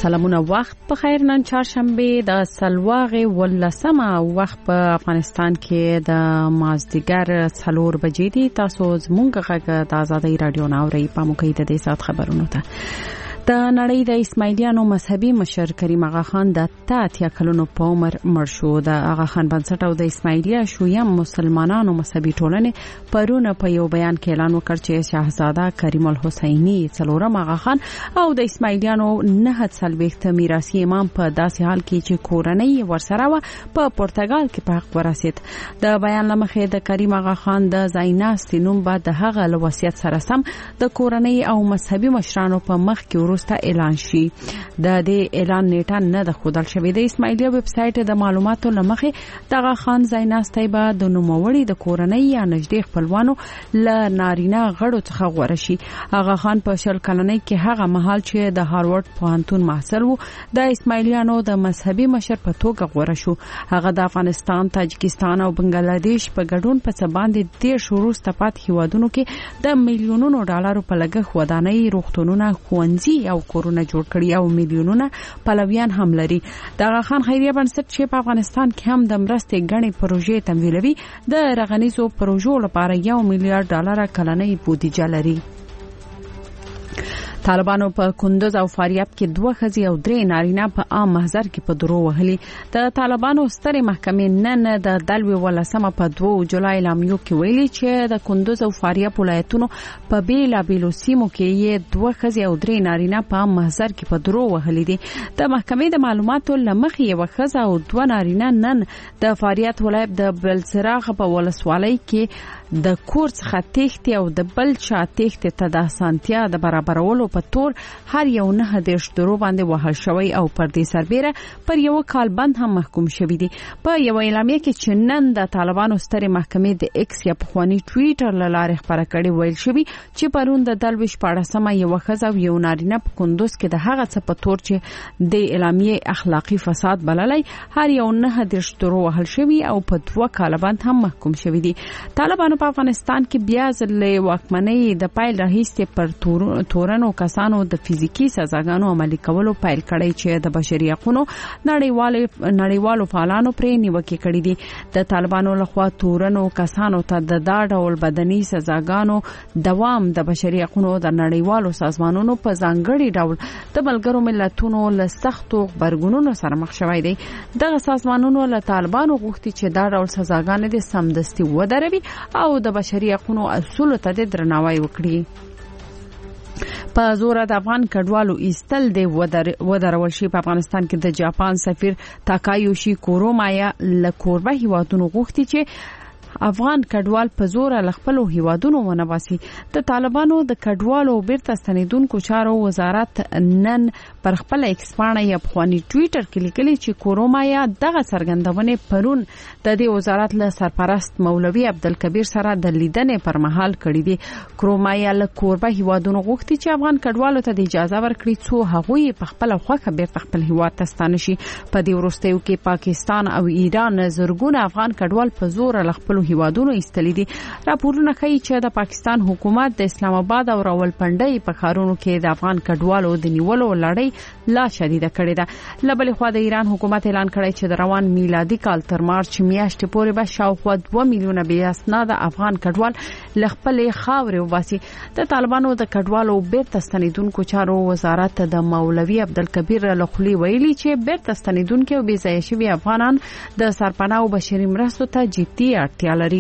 سلامونه وخت په خیر. نن چهارشنبه د سلواغې ولسمه وخت په افغانستان کې د مازدیګر 4 بجې دي. تاسو زموږ غږ د آزادۍ رادیو ناوړي په موقع د دې سات خبرونو ته د نړۍ د اسماعیلیانو مذهبي مشر کریم آغا خان د 83 کلونو په عمر مړ شو. د آغا خان بنسټ او د اسماعیلیا شویم مسلمانانو مذهبي ټولنې پرونه په یو بیان کې اعلان وکړ چې شاهزاده کریم الحسینی څلورم آغا خان او د اسماعیلیانو 9 میراثي امام په داسې حال کې چې کورنۍ ورسره و په پرتګال کې په حق ورسید. د بیان لمخې د کریم آغا خان د زایناست نوم بعد د هغه له وصیت سره سم د کورنۍ او مذهبي مشرانو په مخ کې ورسته اعلان شي. د دې اعلان نیټه نه د خودل شوی. د اسماعیلیا ویب سټ د معلوماتو لمخې د آغا خان زایناست به د نوموړي د کورنۍ یا نږدې خپلوانو ل نارینه غړو څخه غوړه شي. آغا خان په 20 کلنۍ کې هغه مهال چې د هاروارد پوهنتون محصل وو د اسماعیلیانو د مذهبي مشر په توګه غوړه شو. هغه د افغانستان، تاجکستان او بنگلاديش په ګډون په سباندې 10 شروع ستپات هیوادونو کې د میلیونونو ډالرو په لګښت ودانۍ، روغتونونه، ښوونځي او کورونه جوړ کړي او میلیونونه پلویان هم لري. د آغا خان خیریه بنسټ چې په افغانستان کې هم د مرستې غني پروژې تمویلوي د رغنیزو پروژو لپاره 1 میلیارډ ډالر کلنۍ بودیجه لري. طالبانو په کندوز او فاریاب کې 2 ښځې او 3 نارینه په عام محضر کې په درو وهلي. د طالبانو سترې محکمې نن د دلوي ولسمه په 2 جولای لامیو کې ویلي چې د کندوز او فاریاب ولایتونو په بیلابیلو سیمو کې یې 2 ښځې او 3 نارینه په عام محضر کې په درو وهلي دي. د محکمې د معلوماتو لمخې یو ښځه او 2 نارینه نن د فاریاب ولایت د بلسراغ په ولسوالۍ کې د کور څخه تېښتې او د بل چا تېښتې ته د اسانتیا د برابرولو په تور هر یو 9 درو باندې وهل شوی او پر دې سربېره پر یو کال بند هم محکوم شوی دي. په یو اعلامیه کې چې نن د طالبانو سترې محکمې د ایکس یا پخوانی ټویټر لاره خبره کړې ویل شوی چې پرون د دلوي 14مه یو ښځه او یو نارینه په کندوز کې د هغه څه په تور چې د اعلامیه اخلاقی فساد بللای هر یو 9 درو وهل شوی او په 2 کال بند هم محکوم شوی دي. طالبانو په افغانستان کې بیا ځلې واکمنۍ د پایل راهیسته پر تورنو کسانو د فزیکی سزاګانو عملي کولو پیل کړی چې د بشري حقوقو نړیوالو فعالانو پرې نیوکه کړې دي. د طالبانو لخوا تورنو کسانو ته د دا ډول بدني سزاګانو دوام د بشري حقوقو د نړیوالو سازمانونو په ځانګړي ډول د ملګرو ملتونو له سختو غبرګونونو سره مخ شوی دی. دغه سازمانونو له طالبانو غوښتي چې دا ډول سزاګانې د سمدستي ودروي او د بشري حقوقو اصولو ته درناوی وکړي. په زور د افغان کډوالو ایستل د ودرول شي. په افغانستان کې د جاپان سفیر تاکایوشي کورومایا له کوربه هیوادونو غوښتي چې افغان کډوال په زور له خپل هیوادونو ونباسي. د طالبانو د کډوالو بیرته ستنیدونکو چارو وزارت نن پر خپل ایکس پاڼه یا پخوانی ټویټر کې لیکلي چې کورومایا دغه څرګندونه پرون د دې وزارت له سرپرست مولوي عبدالکبیر سره د لیدنې پر مهال کړې دي. کورومایا له کوربه هیوادونو غوښتي چې افغان کډوالو ته د اجازه ورکړي څو هغوی په خپل خوښه بیرته خپل هیواد ته ستانه شي. په دې وروستیو کې پاکستان او ایران زرګونه افغان کډوال په زور له خپل هیوادونو ایستلي دي. راپورونه ښیي چې د پاکستان حکومت د اسلام آباد او راولپنډۍ په ښارونو کې د افغان کډوالو د نیولو لړۍ لا شدیده کړې ده. له بلې خوا د ایران حکومت اعلان کړی چې د روان میلادي کال تر مارچ میاشتې پورې به شاوخوا 2 میلیونه بې اسناده افغان کډوال له خپلې خاورې وباسي. د طالبانو د کډوالو بیرته ستنیدونکو چارو وزارت د مولوي عبدالکبیر له خولې ویلي چې بیرته ستنیدونکو او بې ځایه شوي افغانان د سرپناه او بشري مرستو ته جدي اړتیا لري.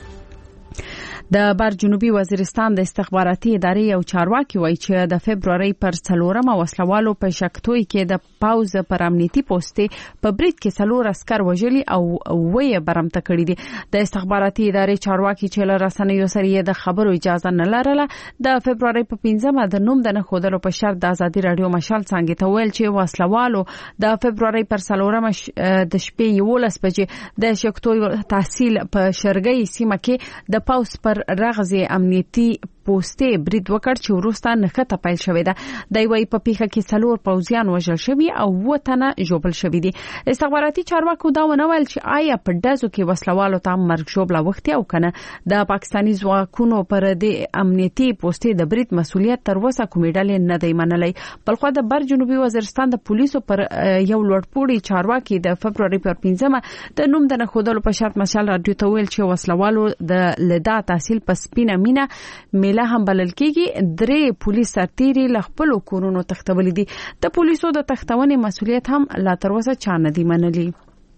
د بر جنوبي وزیرستان د استخباراتي ادارې یو چارواکي وایي چې د February پر 4مه وسلوالو په شکتوي کې د پاوز پر امنیتي پوسټې په برید کې 4 عسكر وژلي او وې برمته کړی دي. د استخباراتي ادارې چارواکي چې له رسنیو سره د خبرو اجازه نه لرله د February په 15مه د نوم د نه خودلو په شرط د ازادي رادیو مشال څنګه ته ویل چې وسلوالو د February پر 4مه د شپې 11 بجې د شکتوي تحصیل په شرګي سیمه کې د پاوز پر رغزي امنیتي پوستې برید وکړ چې وروسته نښته پیل شوې ده. د وی په پیښه کې 4 پوځیان وژل شوي او 7 تنه ژوبل شوي دي. استخباراتي چارواکو دا ونویل چې آیا په ډزو کې وسلوالو ته مرګ ژوبله وختي او کنه. د پاکستاني ځواکونو پر د امنیتي پوستې د برید مسؤلیت تر اوسه کومې ډلې نه دی منلی. بلخو د بر جنوبي وزیرستان د پولیسو پر یو لوړپوړي چارواکي د February پر 15 د نوم د نخودلو په شرط مشال رادیو ته ویل چې وسلوالو د لدا تحصیل په سپینه مینه میله هم بلل کېږي. 3 پولیس سرتیري له خپل کورونو تختول دي. د پولیسو د تختونې مسؤلیت هم لا تر اوسه چا نه دی منلی.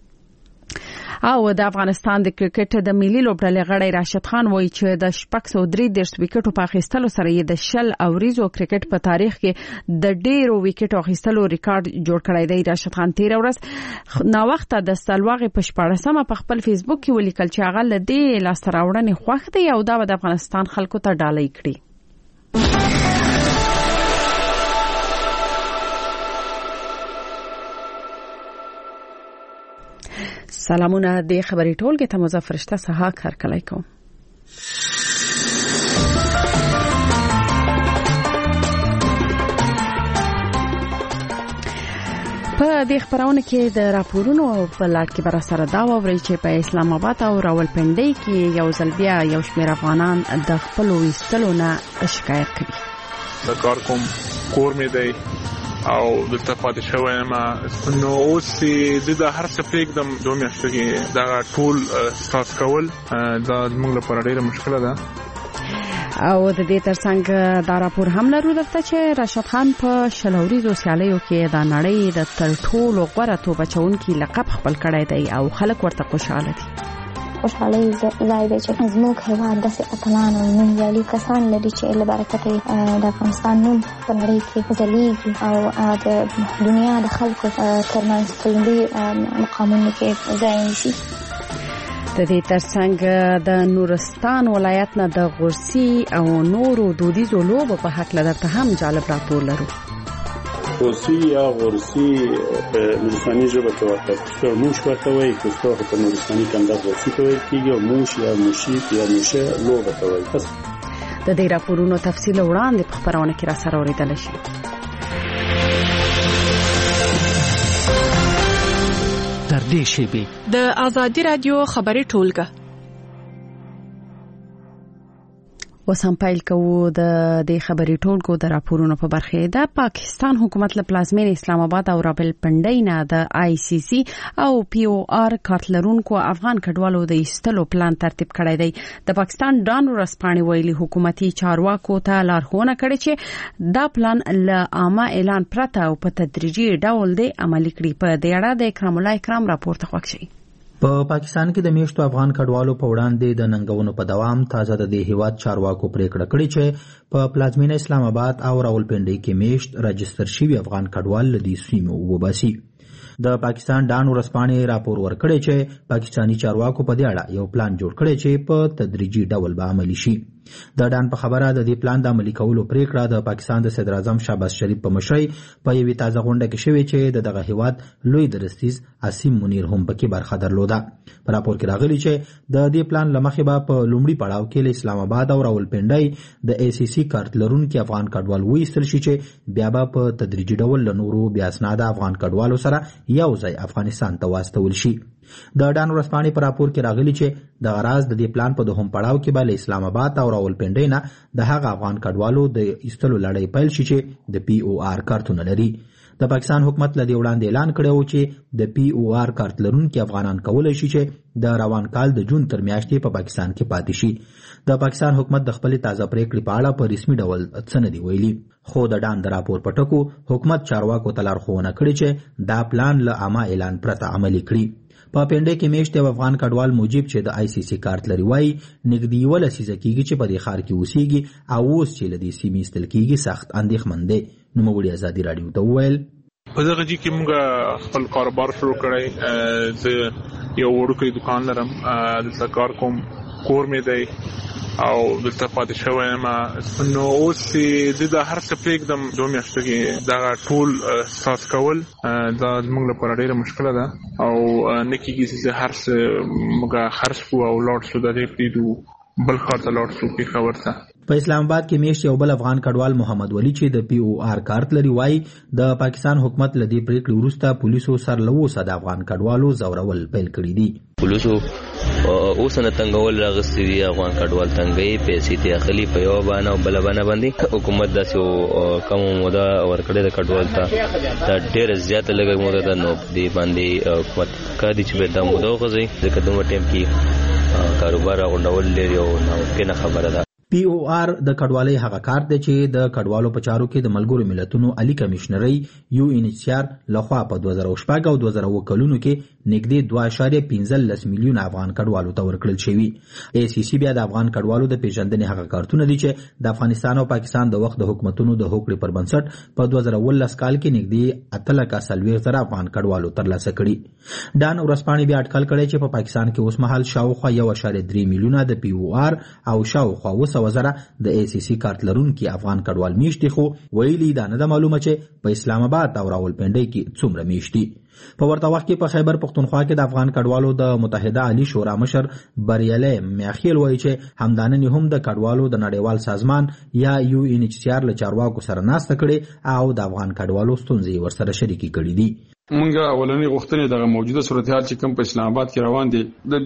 او د افغانستان د کرکټ د ملي لوبډلې غړی راشد خان وایي چې د 633 وکټو په اخیستلو سره یې د 10 اوریزو کرکټ په تاریخ کې د ډیرو وکټو اخیستلو ریکارډ جوړ کړی دی. راشد خان 13 ورځ نا وخت د سلواغې په 14مه په خپل فیسبوک کې ولیکل چې هغه له دې لاستراوړنې خوښ دی او دا د افغانستان خلکو ته ډالۍ کړي. سلامونه د خبري ټولګي ته مظفر شته سها کار کولای کوم. په دې خبرونه کې د راپورونو په لړ کې بر سره دا ووري چې په اسلام آباد او راولپنډي کې یو ځل بیا یو شمېر افغانان د خپل ویستلو نه شکایت کوي. د کار کوم کور مې دی او د تفاوت شوی ما نو اوس د هر څه پېګدم دوه میاشتې کې دا ټول ستاس کول دا موږ لپاره ډېره مشکله ده. او د دې ترڅنګ دا راپور هم لرو درته چې راشد خان په شلوريزو سیالیو کې د نړۍ د تر ټولو غوره توپ چونکي لقب خپل کړی دی او خلک ورته خوشاله دي. خوشحالي ځای دی چې زموږ هیواد داسې اتلان او نومیالي کسان لري چې له برکته د افغانستان نوم په نړۍ کې ځلیږي او د دنیا د خلکو ترمنځ په لومړي مقامونو کې ځای نیسي. د دې ترڅنګ د نورستان ولایت نه د غورسي او نورو دودیزو لوبو په حق لرته هم جالب راپور لرو. غورسي یا غورسي په نورستاني ژبه کې ورته موش ورته وایي، پښتو په نورستاني کې هم غورسي ته ویل کېږي او موش یا موشي یا موشه لوبه ته وایي. د دې راپورونو تفصیل وړاندې په خبرونه کې را سره اوریدل شي. تر دې شیبې د آزادي رادیو خبري ټولګه وسم پیل کوو د دې خبري ټولګو د راپورونو په برخه ده. پاکستان حکومت له پلازمین اسلام آباد او راولپنډي نه د ICC او POR کارتلرونکو افغان کډوالو د ایستلو پلان ترتیب کړی دی. د پاکستان ډان ورسپانې ویلي حکومتي چارواکو ته لارښوونه کړې چې دا پلان له عامه اعلان پرته او په تدریجي ډول دی عملي کړي. په دې اړه د اکرام الله اکرام راپور ته خوښ شي. په پاکستان کې د میشتو افغان کډوالو په وړاندې د ننګونو په دوام تازه د دې هیواد چارواکو پریکړه کړې چې په پلازمینه اسلام آباد او راولپنډي کې میشت راجستر شوي افغان کډوال له دې سیمو وباسي. د پاکستان ډان ورسپانې راپور ورکړی چې پاکستانی چارواکو په دې اړه یو پلان جوړ کړی چې په تدریجي ډول به عملي شي. د ډان په خبره د دې پلان د عملي کولو پریکړه د پاکستان د صدر اعظم شهباز شریف په مشرۍ په یوې تازه غونډه کې شوې چې دغه هیواد لوی درستیز عاصم منیر هم پکې برخه درلوده. په راپور کې راغلي چې د دې پلان لمخې به په لومړي پړاو کې له اسلام آباد او راولپنډي د ACC کارت لرونکي افغان کډوال وایستل شي چې بیا به په تدریجي ډول له نورو بیا اسناده افغان کډوالو سره یو ځای افغانستان ته واستول شي. د ډان ورسپانې په راپور کې راغلي چې د غراض د دې پلان په دوهم پړاو کې به له اسلام آباد او راولپنډي نه د هغه افغان کډوالو د ایستلو لړۍ پیل شي چې د POR کارتونه لري. د پاکستان حکومت له دې وړاندې اعلان کړی و چې د POR کارت لرونکي افغانان کولی شي چې د روان کال د جون تر میاشتې په پاکستان کې پاتې شي. د پاکستان حکومت د خپل تازه پریکړې په اړه په رسمي ډول څه نه دی ویلي، خو د ډان د راپور په ټکو حکومت چارواکو ته لارښوونه کړې چې دا پلان له عامه اعلان پرته عملي کړي. په پنډه کې میشت یو افغان کډوال موجب چې د ICC کارت لري وایي نږدې ولا سیزه کېږي چې په دې ښار کې اوسېږي او اوس چې له دې سیمې ایستل کېږي سخت اندېښمن دی. نوموړي ازادي راډیو ته وویل په دغه ځای کې موږ خپل کاروبار شروع کړی. زه یو وړوکی دکان لرم، دلته کار کوم، کور مې دی او دلته پاتې شوی یم. نو اوس د هر څه پرېږدم 2 میاشتو کې دغه ټول ستاس کول دا زموږ لپاره ډېره مشکله ده او نه کېږي چې هر څه موږ خرڅ کړو او لاړ شو د دې پرېږدو بل ښار ته لاړ شو پېښور ته. په اسلام آباد کې میشت یو بل افغان کډوال محمد ولی چې د POR کارت لري وایي د پاکستان حکومت له دې پریکړې وروسته پولیسو سر له اوسه د افغان کډوالو زورول پیل کړي دي. پولیسو اوس نه تنګول راغستې دي افغان کډوال تنګي پیسې ته اخلي په یو باندې او بل باندې حکومت داسې کم موده ورکړې د کډوال ته دا ډېر زیات لګي موده ده نو دې باندې حکومت کادي چې دا موده وغځي ځکه دومره ټیم کې کاروبار غونډول لري او نو کې خبره ده. POR د کډوالۍ هغه کار دی چې د کډوالو په چارو کې د ملګرو ملتونو عالی کمشنري UNHCR لخوا په 2014 او 2020 کلونو کې نږدې 2.15 میلیون افغان کډوالو ته ورکړل شوی. ACC بیا د افغان کډوالو د پیژندنې هغه کارتونه دي چې د افغانستان او پاکستان د وخت د حکومتونو د هوکړې پر بنسټ په 2019 کال کې نږدې 8.40 افغان کډوالو ترلاسه کړي. ډان ورسپانې بیا اټکل کړی چې په پاکستان کې اوس مهال شاوخوا 1.3 میلیونه د POR او شاوخوا وزره د ACC کارت لرونکي افغان کډوال میشتي خو ویلي دا نه ده معلومه چې په اسلام آباد او راولپنډۍ کې څومره میشتي. په ورته وخت کې په خیبر پختونخوا کې د افغان کډوالو د متحده عالی شورا مشر بریالی میاخیل وایي چې همداننې هم د کډوالو د نړیوال سازمان یا UNHCR له چارواکو سره ناسته کړي او د افغان کډوالو ستونزې ورسره شریکې کړي دي. مونږه اولنې غوښتنې د موجوده صورتحال چې کوم په اسلام آباد کې روان دي د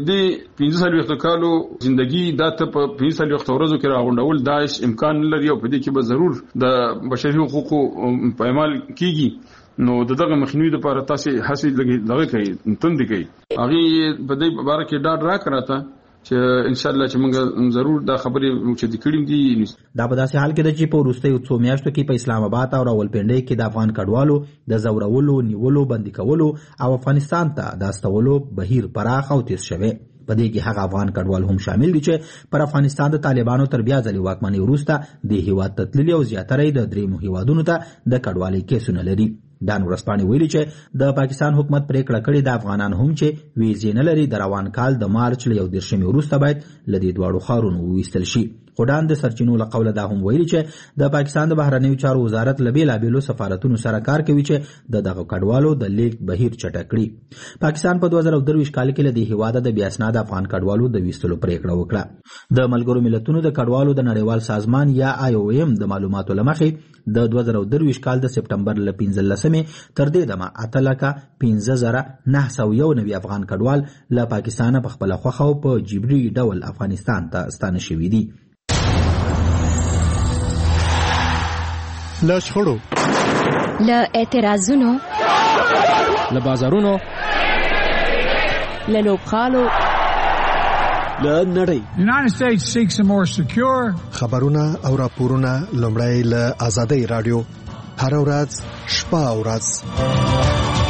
دې 15 کالو ژوندۍ د ته په 15 ورځو کې راغونډول داعش امکان لري او په دې کې به ضرور د بشري حقوقو پایمال کیږي نو دغه مخنیوي لپاره تاسو هڅه لګي کوي تند کوي هغه په دې باره کې ډاډ راکړه چې ان شاء الله چې موږ ضرور دا خبرې چې د کړم دي. دا په داسې حال کې د چې په وروستیو څو میاشتو کې په اسلام آباد او راولپنډۍ کې د افغان کډوالو د زورولو نیولو بندي کولو او افغانستان ته د استولو بهیر پراخ او تیز شوی. په دې کې هغه افغان کډوال هم شامل دي چې پر افغانستان د طالبانو تر بیا ځلې واکمنۍ وروسته د هیواد ته تللي او زیاتره د درېیمو هیوادونو ته د کډوالۍ کیسونه لري. ډان ورسپانې ویلي چې د پاکستان حکومت پریکړه کړې د افغانان هم چې ویزې نه لري د روان کال د مارچ له 19 وروسته باید له دې دواړو ښارونو وویستل شي. خو ډان د سرچینو له قوله دا هم ویلي چې د پاکستان د بهرنیو چارو وزارت له بېلابېلو سفارتونو سره کار کوي چې د دغه کډوالو د لیږد بهیر چټک کړي. پاکستان په 2023 کال کې له دې هیواده د بې اسناده افغان کډوالو د ویستلو پریکړه وکړه. د ملګرو ملتونو د کډوالو د نړیوال سازمان یا IOM د معلوماتو له مخې د 2023 کال د سپټمبر له 15 تر دې دمه 8,15,991 افغان کډوال له پاکستانه په خپله خوښه او په جبري ډول افغانستان ته ستانه شوي دي. له شخړو، له اعتراضونو، له بازارونو، له لوبغالو، له نړۍ. United States seeks a more secure. خبرونه او راپورونه لومړی له آزادۍ رادیو هر ورځ شپه او ورځ.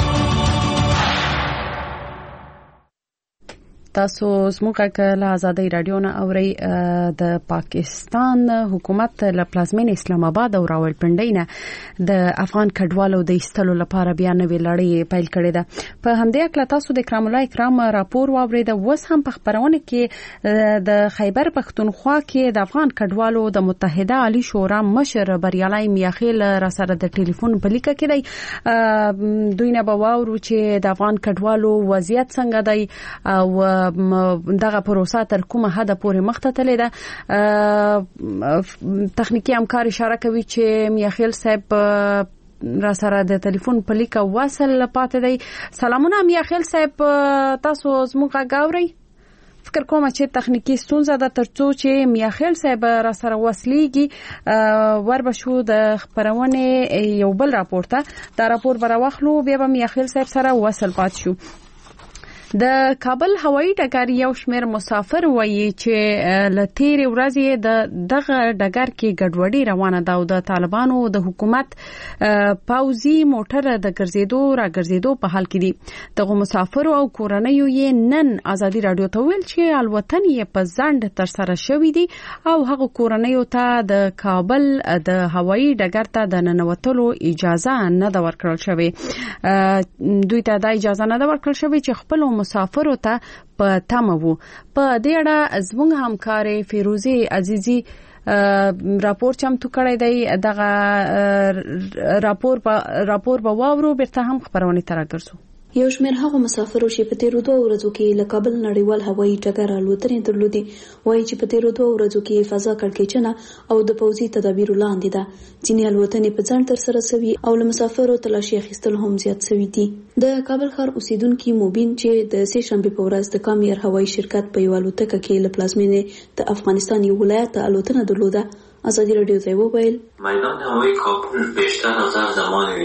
تاسو زموږ له آزادۍ رادیو نه اورئ. د پاکستان حکومت له پلازمین اسلام آباد او راولپنډۍ نه د افغان کډوالو د ایستلو لپاره بیا نوې لړۍ پیل کړې ده. په همدې اړه تاسو د کرام الله اکرام راپور واورید. اوس هم په خبرونه کې د خیبر پختونخوا کې د افغان کډوالو د متحده عالی شورا مشر بریالی میاخیل را سره د ټلیفون په لیکه کې دی. دوی نه به واورو چې د افغان کډوالو وضعیت څنګه دی او دغه پروسه تر کومه حد پورې مخ ته تللی ده. تخنیکی همکار اشاره کوي چې میاخیل صاحب را سره د ټلیفون په لیکه وصل پاتې دی. سلامونه میاخیل صاحب، تاسو زموږ غږ اورئ؟ فکر کوم چې تخنیکی ستونزه ده ترڅو چې میاخیل صاحب را سره وصلیږي وربشو د خبرونه یو بل راپور ته دا راپور براوخلو بیا به میاخیل صاحب سره وصل پات شو. د کابل هوایي ډګر یو شمېر مسافر وایي چې له تېرې ورځې د دغه ډګر کې ګډوډي روانه ده او د طالبانو د حکومت پوځي موټر د ګرځېدو را ګرځېدو په حال کې دي. دغه مسافرو او کورنیو یې نن آزادي رادیو ته ویل چې الوتنې یې په ځنډ ترسره شوي دي او هغه کورنیو ته د کابل د هوایي ډګر ته د ننوتلو اجازه نه ده ورکړل شوې. دوی ته دا اجازه نه ده ورکړل شوې چې خپل مسافرو ته په تمه وو. په دې اړه زموږ همکارې فیروزي عزیزي راپور چمتو کړی دی. دغه راپور به واورو بیرته هم خبرونه تر راګرځو. یو شمېر هغو مسافرو چې په تیرو 2 ورځو کې له کابل نړیوال هوایي ډګر الوتنې درلودې وایي چې په تیرو 2 ورځو کې فضا کړکېچنه او د پوځي تدابیرو لاندې ده. ځینې الوتنې په ځنډ ترسره شوي او له مسافرو تلاشي اخیستل هم زیات شوي دي. د کابل ښار اوسیدونکي موبین چې د سې شنبې په ورځ د کام ایر هوایي شرکت په یوه الوتکه کې له پلازمینې د افغانستان یو ولایت ته الوتنه درلوده ازادي رادیو ته وویل میدان هوایی کابل بیشتر از هر زمان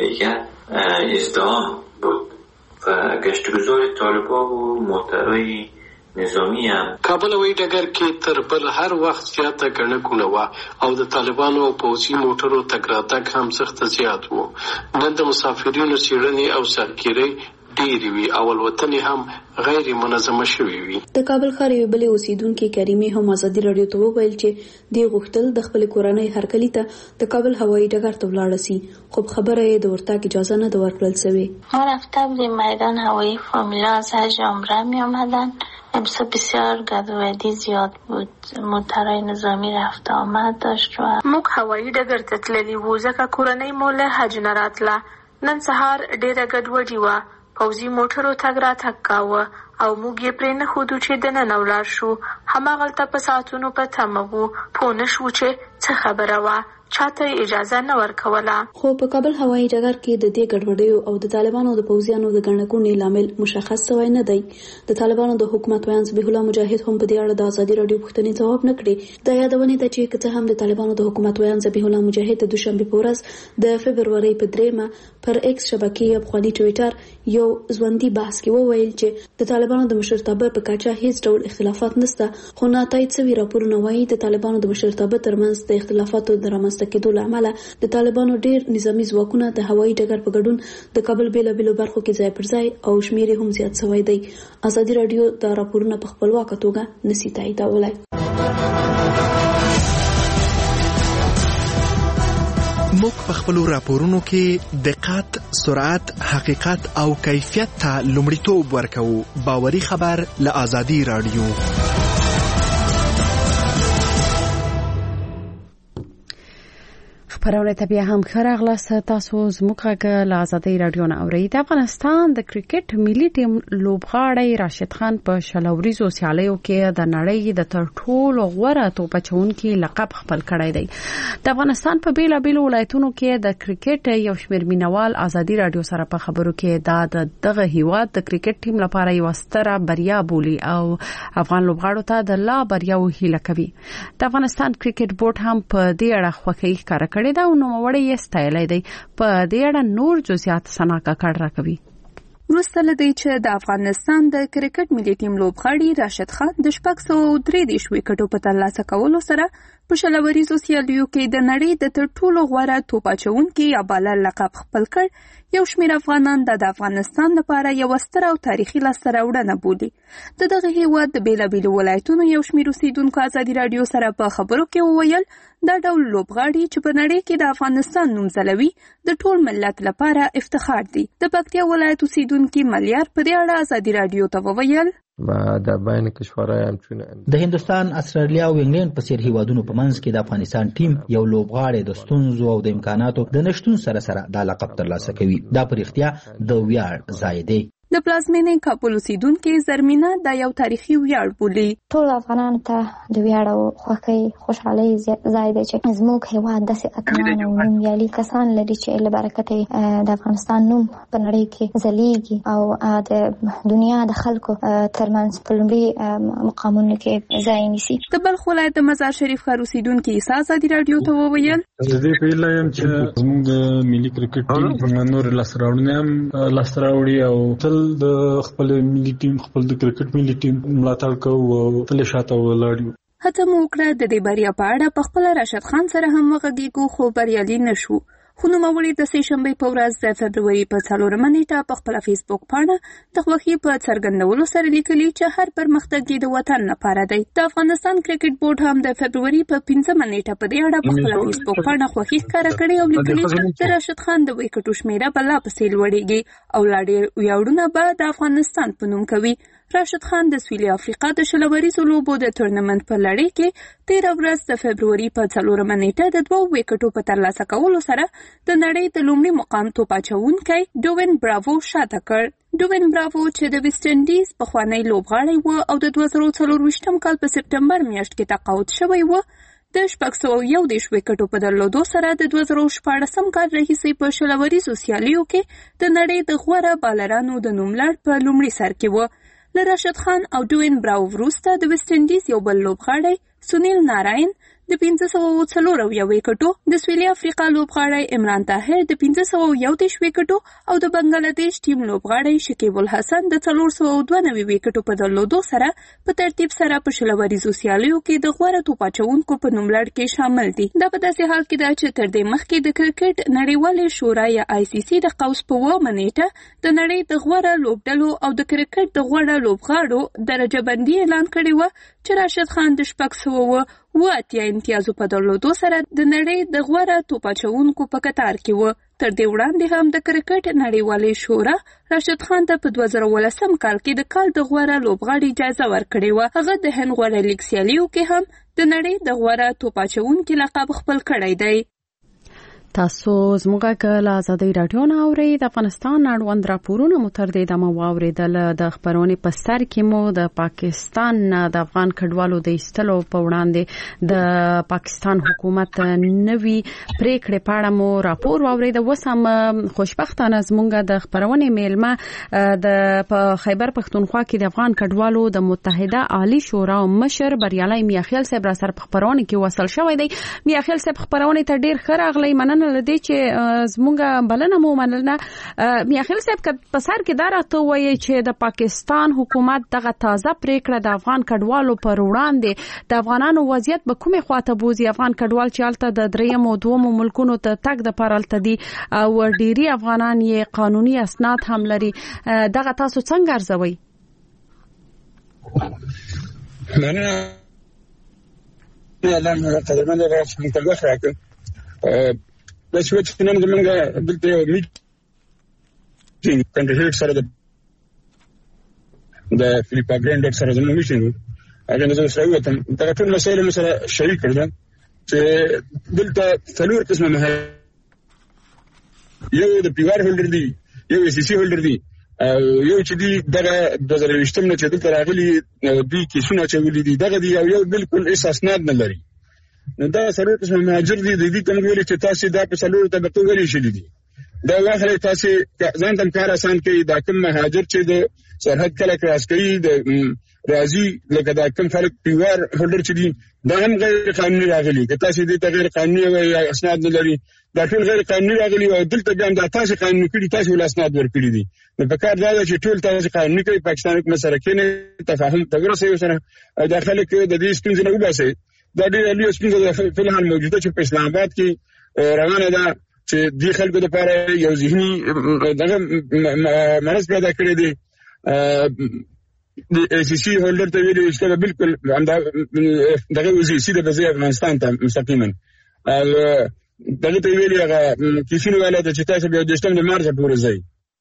دیگر ازدحام بود و گشتگذار طالبان و موترهای نظامی هم کابل هوایي ډګر کې تر بل هر وخت زیاته ګڼه ګوڼه وه او د طالبانو او پوځي موټرو تګ راتګ هم سخت زیات و. نن د مسافرینو څېړنې او سرګیرۍ ډېرې وي او الوتنې هم غیر منظمه شوې وي. د کابل ښار یوې بلې اوسیدونکې کریمې هم ازادي راډیو ته وویل چې دوی غوښتل د خپلې کورنۍ هرکلي ته د کابل هوایي ډګر ته ولاړه سي خو په خبره یې د ورتګ اجازه نه ده ورکړل شوې. ما رفته بودیم میدان هوایی فامیلا از حج عمره می آمدن. امسا بسیار گدوادی زیاد بود. موترهای نظامی رفت آمد داشت و موږ هوایي ډګر ته تللي وو ځکه کورنۍ مو له حج نه راتله. نن سهار ډېره ګډوډي وه. پوځي موټرو تګ راتګ کاوه او موږ یې پرې نه ښودو چې دننه ولاړ شو. هماغلته په ساعتونو په تمه وو. پوه نه شوو چې څه خبره وه. چاته اجازه نه ورکوله. خو په کابل هوایي ډګر کې د دې ګډوډیو او د طالبانو د پوځیانو د ګڼه ګوڼې لامل مشخص شوی نه دی. د طالبانو د حکومت ویاند ذبیح الله مجاهد هم په دې اړه د ازادي راډیو پوښتنې ځواب نه کړی. د یادونې ده چې که څه هم د طالبانو د حکومت ویاند ذبیح الله مجاهد د دوشنبې په ورځ د فبرورۍ په 3 پر ایکس شبکې افغاني ټویټر یو ژوندي بحث کې وویل چې د طالبانو د مشرتابه په کچه هیڅ ډول اختلافات نشته خو ناتایید شوي راپورونه وایي د طالبانو د مشرتابه ترمنځ د اختلافاتو د رامنځته کېدو له امله د طالبانو ډېر نظامی ځواکونه د هوایي ډګر په ګډون د کابل بیلابیلو برخو کې ځای پر ځای او شمېر هم زیات شوی دی. ازادي راډیو دا راپورونه په خپلواکه توګه نشي تاییدولی. موږ په خپلو راپورونو کې دقت، سرعت، حقیقت او کیفیت ته لومړیتوب ورکوو. باوري خبر له ازادي راډیو. خبرونه ته بیا هم ښه راغلاست. تاسو زموږ غږ له ازادۍ راډیو نه اورئ. د افغانستان د کرکټ ملي ټیم لوبغاړی راشد خان په شلوریزو سیالیو کې د نړۍ د تر ټولو غوره توپ اچوونکي لقب خپل کړی دی. د افغانستان په بیلابیلو ولایتونو کې د کرکټ یو شمېر مینوال ازادي راډیو سره په خبرو کې دا دغه هیواد د کرکټ ټیم لپاره یو ستره بریا بولي او افغان لوبغاړو ته د لا بریاو هیله کوي. د افغانستان کرکټ بورډ هم په دې اړه خوښي ښکاره کړې دا نو وړي یې ستایلی دی. په دې اړه نور جزئیات سنا کاکړ راکوي. وروسته له دې چې د افغانستان د کرکټ ملي ټیم لوبغاړي راشد خان د 633 وکټو په ترلاسه کولو سره په شلوریزو سیالیو کې د نړۍ د تر ټولو غوره توپ اچوونکي یا بالر لقب خپل کړ. یو شمېر افغانان د افغانستان لپاره یو ستر او تاریخي لاسته راوړنه بولي. د دغه هیواد د بیلابیلو ولایتونو یو شمېر اوسیدونکو ازادي راډیو سره په خبرو کې وویل دا ډول لوبغاړي چې په نړۍ کې د افغانستان نوم ځلوي د ټول ملت لپاره افتخار دی. د پکتیا ولایت اوسیدونکي ملیار په دې اړه ازادي راډیو ته وویل و در بین کشورهای همچون د هندستان، استرالیا او انګلند په څیر هیوادونو په منځ کې د افغانستان ټیم یو لوبغاړی د ستونزو او د امکاناتو د نشټون سره دا لقب ترلاسه کوي. دا په رښتیا د ویاړ ځای دی. د پلازمینې کابل اوسیدونکي زرمینه دا یو تاریخي ویاړ بولي. ټول افغانانو ته د ویاړ او خوښۍ خوشحالۍ ځای دی چې زموږ هیواد داسې اتلان او نومیالي کسان لري چې له برکته د افغانستان نوم په نړۍ کې ځلیږي او د دنیا د خلکو ترمنځ په لومړي مقامونو کې ځای نیسي. د بلخ ولایت د مزار شریف ښار اوسیدونکي عیسی ازادي راډیو ته وویل د دې په اړه هم چې زموږ د ملي کرکټ ټیم په نور لاسته راوړنې هم لاسته راوړي او تل د خپل ملي ټیم خپل د کرکټ ملي ټیم ملاتړ کوو او تل شاته ولاړ یو. هڅه مو وکړه د دې بریا په اړه په خپل راشد خان سره هم وغږیږو خو بریالي نشو. خو نوموړي د سې شنبې په ورځ د فبروري په 4 نیټه په خپل فیسبوک پاڼه د خوښۍ په څرګندولو سره لیکلي چې هر پرمختګ د وطن لپاره دی. د افغانستان کرکټ بورډ هم د فبروري په 15 نیټه په دې اړه په خپل فیسبوک پاڼه خوښۍ ښکاره کړې او لیکلي چې راشد خان د وکټو شمیره بل لا پسې لوړېږي او لا ډېر ویاړونه به د افغانستان په نوم کوي. راشد خان د سویلي افریقا د شلوریزو لوبو د تورنمنت په لړۍ کې 13 ورځ د فبروري په 4 نیټه د 2 وکټو په ترلاسه کولو سره د نړۍ د لومړي مقام توپ اچوونکی ډوین براوو شاته کړ. ډوین براوو چې د ویسټ انډیز پخوانی لوبغاړی و او د 2024 کال په سپټمبر میاشت کې تقاعد شوی و، د 601 وکټو په درلودو سره د 2014 کال راهیسې په شلوریزو سیالیو کې د نړۍ د غوره بالرانو د نوملړ په لومړي سر کې و. له راشد خان او ډوین براو وروسته د ویسټ انډیز یو بل لوبغاړی سونیل ناراین د 540 وکټو، د سویلي افریقا لوبغاړی عمران طاهر د 511 وکټو او د بنگلاديش ټیم لوبغاړی شکیب الحسن د 492 وکټو په درلودو سره په ترتیب سره په شلوریزو سیالیو کې د غوره توپ اچوونکو په نوملړ کې شامل دي. دا په داسې حال کې ده چې تر دې مخکې د کرکټ نړیوالې شورا یا ICC د قوس په 9 نیټه د نړۍ د غوره لوبډلو او د کرکټ د غوره لوبغاړو درجه بندي اعلان کړې و چې راشد خان د 600 امتیازو په درلودو سره د نړۍ د غوره توپ اچوونکو په کتار کې و. تر دې وړاندې هم د کرکټ نړیوالې شورا راشد خان ته په 2018 کال کې د کال د غوره لوبغاړي جایزه ورکړې و. هغه د هند غوره لیګ سیالیو کې هم د نړۍ د غوره توپ اچوونکي لقب خپل کړی دی. تاسو زموږه کله آزادۍ رادیو نه اورئ. د افغانستان اړوند راپورونه مو تر دې دمه واوریدل. د خبرونې په سر کې مو د پاکستان د افغان کډوالو د ایستلو په وړاندې د پاکستان حکومت نوي پریکړې په اړه مو راپور واورید. وسم خوشبختانه زموږه د خبرونې میلمه د خیبر پښتونخوا کې د افغان کډوالو د متحده عالی شورا مشر بریالي میاخیل صاحب را سره په خبرونه کې وصل شوی دی. میاخیل صاحب خبرونه ته ډیر ښه راغلی. مننه لدی چې زموږه بلنه مو مننه. میاخیل صاحب په سر کې دا راته وایي چې د پاکستان حکومت دغه تازه پریکړه د افغان کډوالو پر وړاندې د افغانانو وضعیت به کومه خواته بوزي. افغان کډوال چې الته د دریم او دوم ملکونو ته تګ د پارلته دي او ډيري افغانان یې قانوني اسناد هم لري. دغه تاسو څنګه ارزوي؟ مننه. الله قدرمن راځي موږ ته راکړه. د سوچ نن زمونږ دلته یو میټینګ کنټریټ سره د فلیپا ګرانډ سره زموږ میټینګ هغه نه زه سره وتم. دا ټول مسایل سره شریک کړل چې دلته څلور قسمه مه یو د پیوار هولډر دی، یو SCC هولډر دی، یو چې دی دغه 2020 نه چې دلته راغلي دوی کیسونه چولې دي دغه دی، یو بالکل اساسناد نه لري. نو دا څلور قسمه مهاجر دي. د دې کوم ویل چې تاسو دا په څلور طبقو ویلي شې دي. دا واخلې تاسو ځان ته کار آسان کوي. دا کوم مهاجر چې د سرحد کله کراس کوي د راځي لکه دا کوم خلک پیوار هولډر چې دي دا هم غیر قانوني راغلي. که تاسو دې ته غیر قانوني وایي یا اسناد نه لري دا ټول غیر قانوني راغلي او دلته بیا دا تاسو قانوني کړي تاسو ول اسناد ورکړي دي. نو په کار دا چې ټول تاسو قانوني کوي پاکستان حکومت سره کې تفاهم تګرسي سره داخله کې د دې ستونزې نه وباسي. دا ډېر لوی ستونزه په الحال موجوده چې په اسلام آباد کې روانه ده چې د خلکو لپاره یو ذهني دغه مرض پیدا کړی دی. د SCC هولډر ته ویلي چې بالکل دغه وزیر د بځای افغانستان ته مستقیما دغه ته ویلي هغه کیسونه ویل چې تاسو بیا د 8 مارچ پورې ځئ.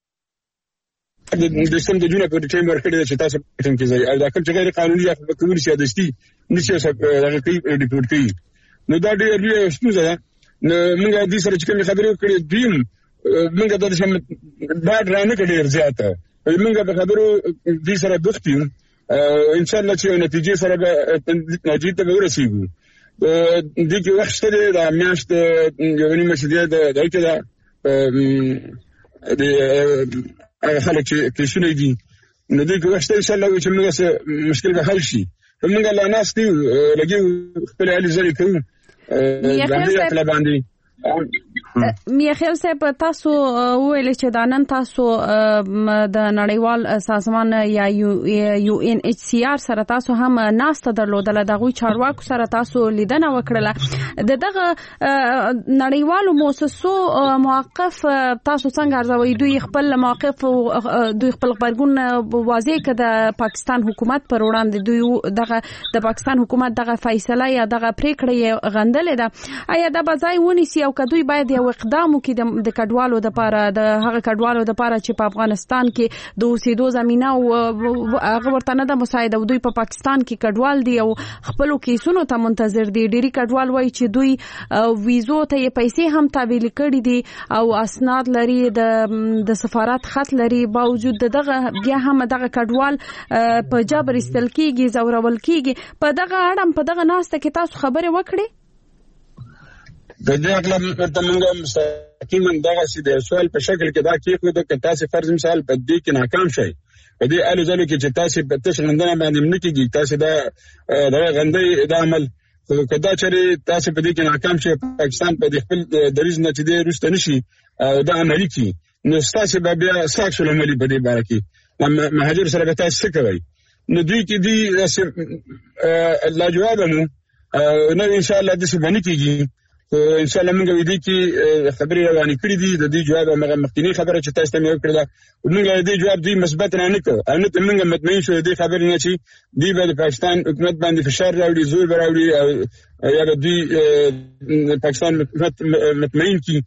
د 8 جون پورې ټیم ورکړی چې تاسو ټیم کې ځئ. او دا کوم چې غیر قانوني یا په کومه سیادتي نشي هغه کوي ریپورت کوي. نو دا ډېر لوی ستونزه ده. نو موږ د دې سره چې کوم خبرې وکړې دیم موږ د دې دا درانه ډېر زیاته موږ په خبرو دې سره بوخت یو. ان شاء الله چې نتیجې سره به نتیجې ته ورسیږو. د دې وخت سره د میاشت یو نیمه شدیه د دایته ده د خلک چې کیسونه دي. نو د دې وخت ان شاء الله چې موږ مشکل به حل شي. موږ لا ناس دی لګي خپل علي زری کوي میاخیل صاحب تاسو ویل چې دا نن تاسو د نړیوال سازمان یا UNHCR سره تاسو هم ناسته درلودله. دغه چارواکو سره تاسو لیدنه وکړه. دغه نړیوالو مؤسسو موقف تاسو څنګه ارزوي؟ دوی خپل موقف دوی خپل خبرګون واضح کړ د پاکستان حکومت پر وړاندې. دوی دغه د پاکستان حکومت دغه فیصله یا دغه پریکړه غندلې ده. آیا دا به ځای ونیسي او که دوی باید یو اقدام وکړي د کډوالو د لپاره د هغه کډوالو د لپاره چې په افغانستان کې د اوسېدو زمينه او هغه ورته نه د مساعده دوی په پاکستان کې کډوال دي او خپل کیسونو ته منتظر دي. ډيري کډوال وایي چې دوی ویزو ته یې پیسې هم تحویل کړي دي او اسناد لري د سفارت خط لري، باوجود دغه بیا هم دغه کډوال په جبر استل کیږي، زورول کیږي. په دغه اړه په دغه ناسته کې تاسو خبرې وکړي؟ د دې اقلام ته موږ مستقیما دغه سیده سوال په شکل کې دا کېښودو چې تاسو فرض مثال په دې کې ناکام شئ، په دې اړه ځکه چې تاسو په تاسو غندنه باندې نه کېږي، تاسو دا غندې د عمل کدا چې تاسو په دې کې ناکام شئ، پاکستان په دې خپل دریز نه چې دې رښتیا نشي دا عملي کی، نو تاسو به بیا ساکشل عملي په دې باره کې مهاجر سره به تاسو څه کوي؟ نو دوی کې دي لا جواب مو نو ان شاء الله د څه باندې کېږي. ان شاء الله موږ دې کې خبرې روانې کړې دي، د دې جواب هغه مخکینی خبره چې تاسو ته مې وکړه موږ دې جواب دې مثبت نه کړ، ان ته موږ مطمئن شو دې خبرې نه چې دې به پاکستان حکومت باندې فشار راوړي، زور راوړي او یا به دې پاکستان مطمئن کی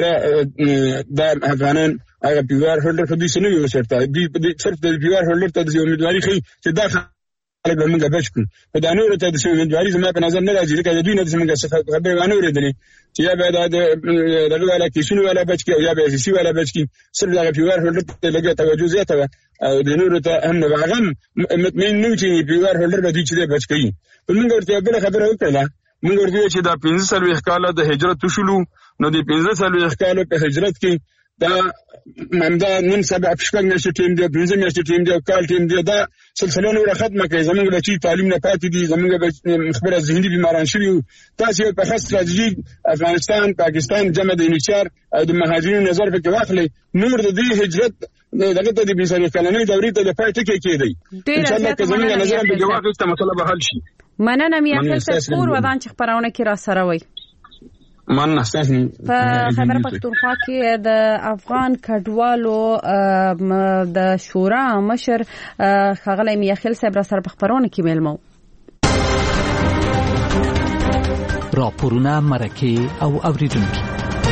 چې دا افغانان هغه پیوار هولډر په دې سره نه وشرته دې صرف د پیوار هولډر ته د امیدواري خي چې دا خلک به موږ بچ کړو. په دا نور ته د امیدواري زما په نظر نه راځي، لکه دوی نه د موږ څخه خبرې ونه اورېدلې چې یا به دغه والا کیسونو والا بچ کی او یا به سیسي والا بچ کی، صرف دا پیوار هولډر ته لګي توجه زیاته و او د نور ته هم هغه مطمئن نه چې پیوار هولډر به دې چې بچ کړي. موږ ورته بل خبره وکړه، موږ ورته چې دا 15 کاله د هجرت وشلو، نو د 15 کاله په هجرت کې دا مندا نن سبا پښکنګ نشي ټیم دی، 15 میاشتې ټیم دی او کال ټیم دی، دا سلسله نور ختمه کوي. زمونږ بچي تعلیم نه پاتې دي، زمونږ خبره ذهني بیماران شوي. تاسو په خاص استراتیژي افغانستان پاکستان جمع د انشار او د مهاجرینو نظر په کې واخلي، نور د دې هجرت دغه ته د 20 کلنې دورې ته د پای ټکی کېدی. ان شاء الله که زمونږ نظر به جواب هیڅ مسله به حل شي. مننه مې خپل کور ودان چې خبرونه کې را سره وي. من احساسني په خبره پښتونخوا کې د افغان کډوالو د شورا مشر ښاغلی میاخیل صاحب را سره په خبرونه کې ملمو. راپورونه مرکه او اوریدونکو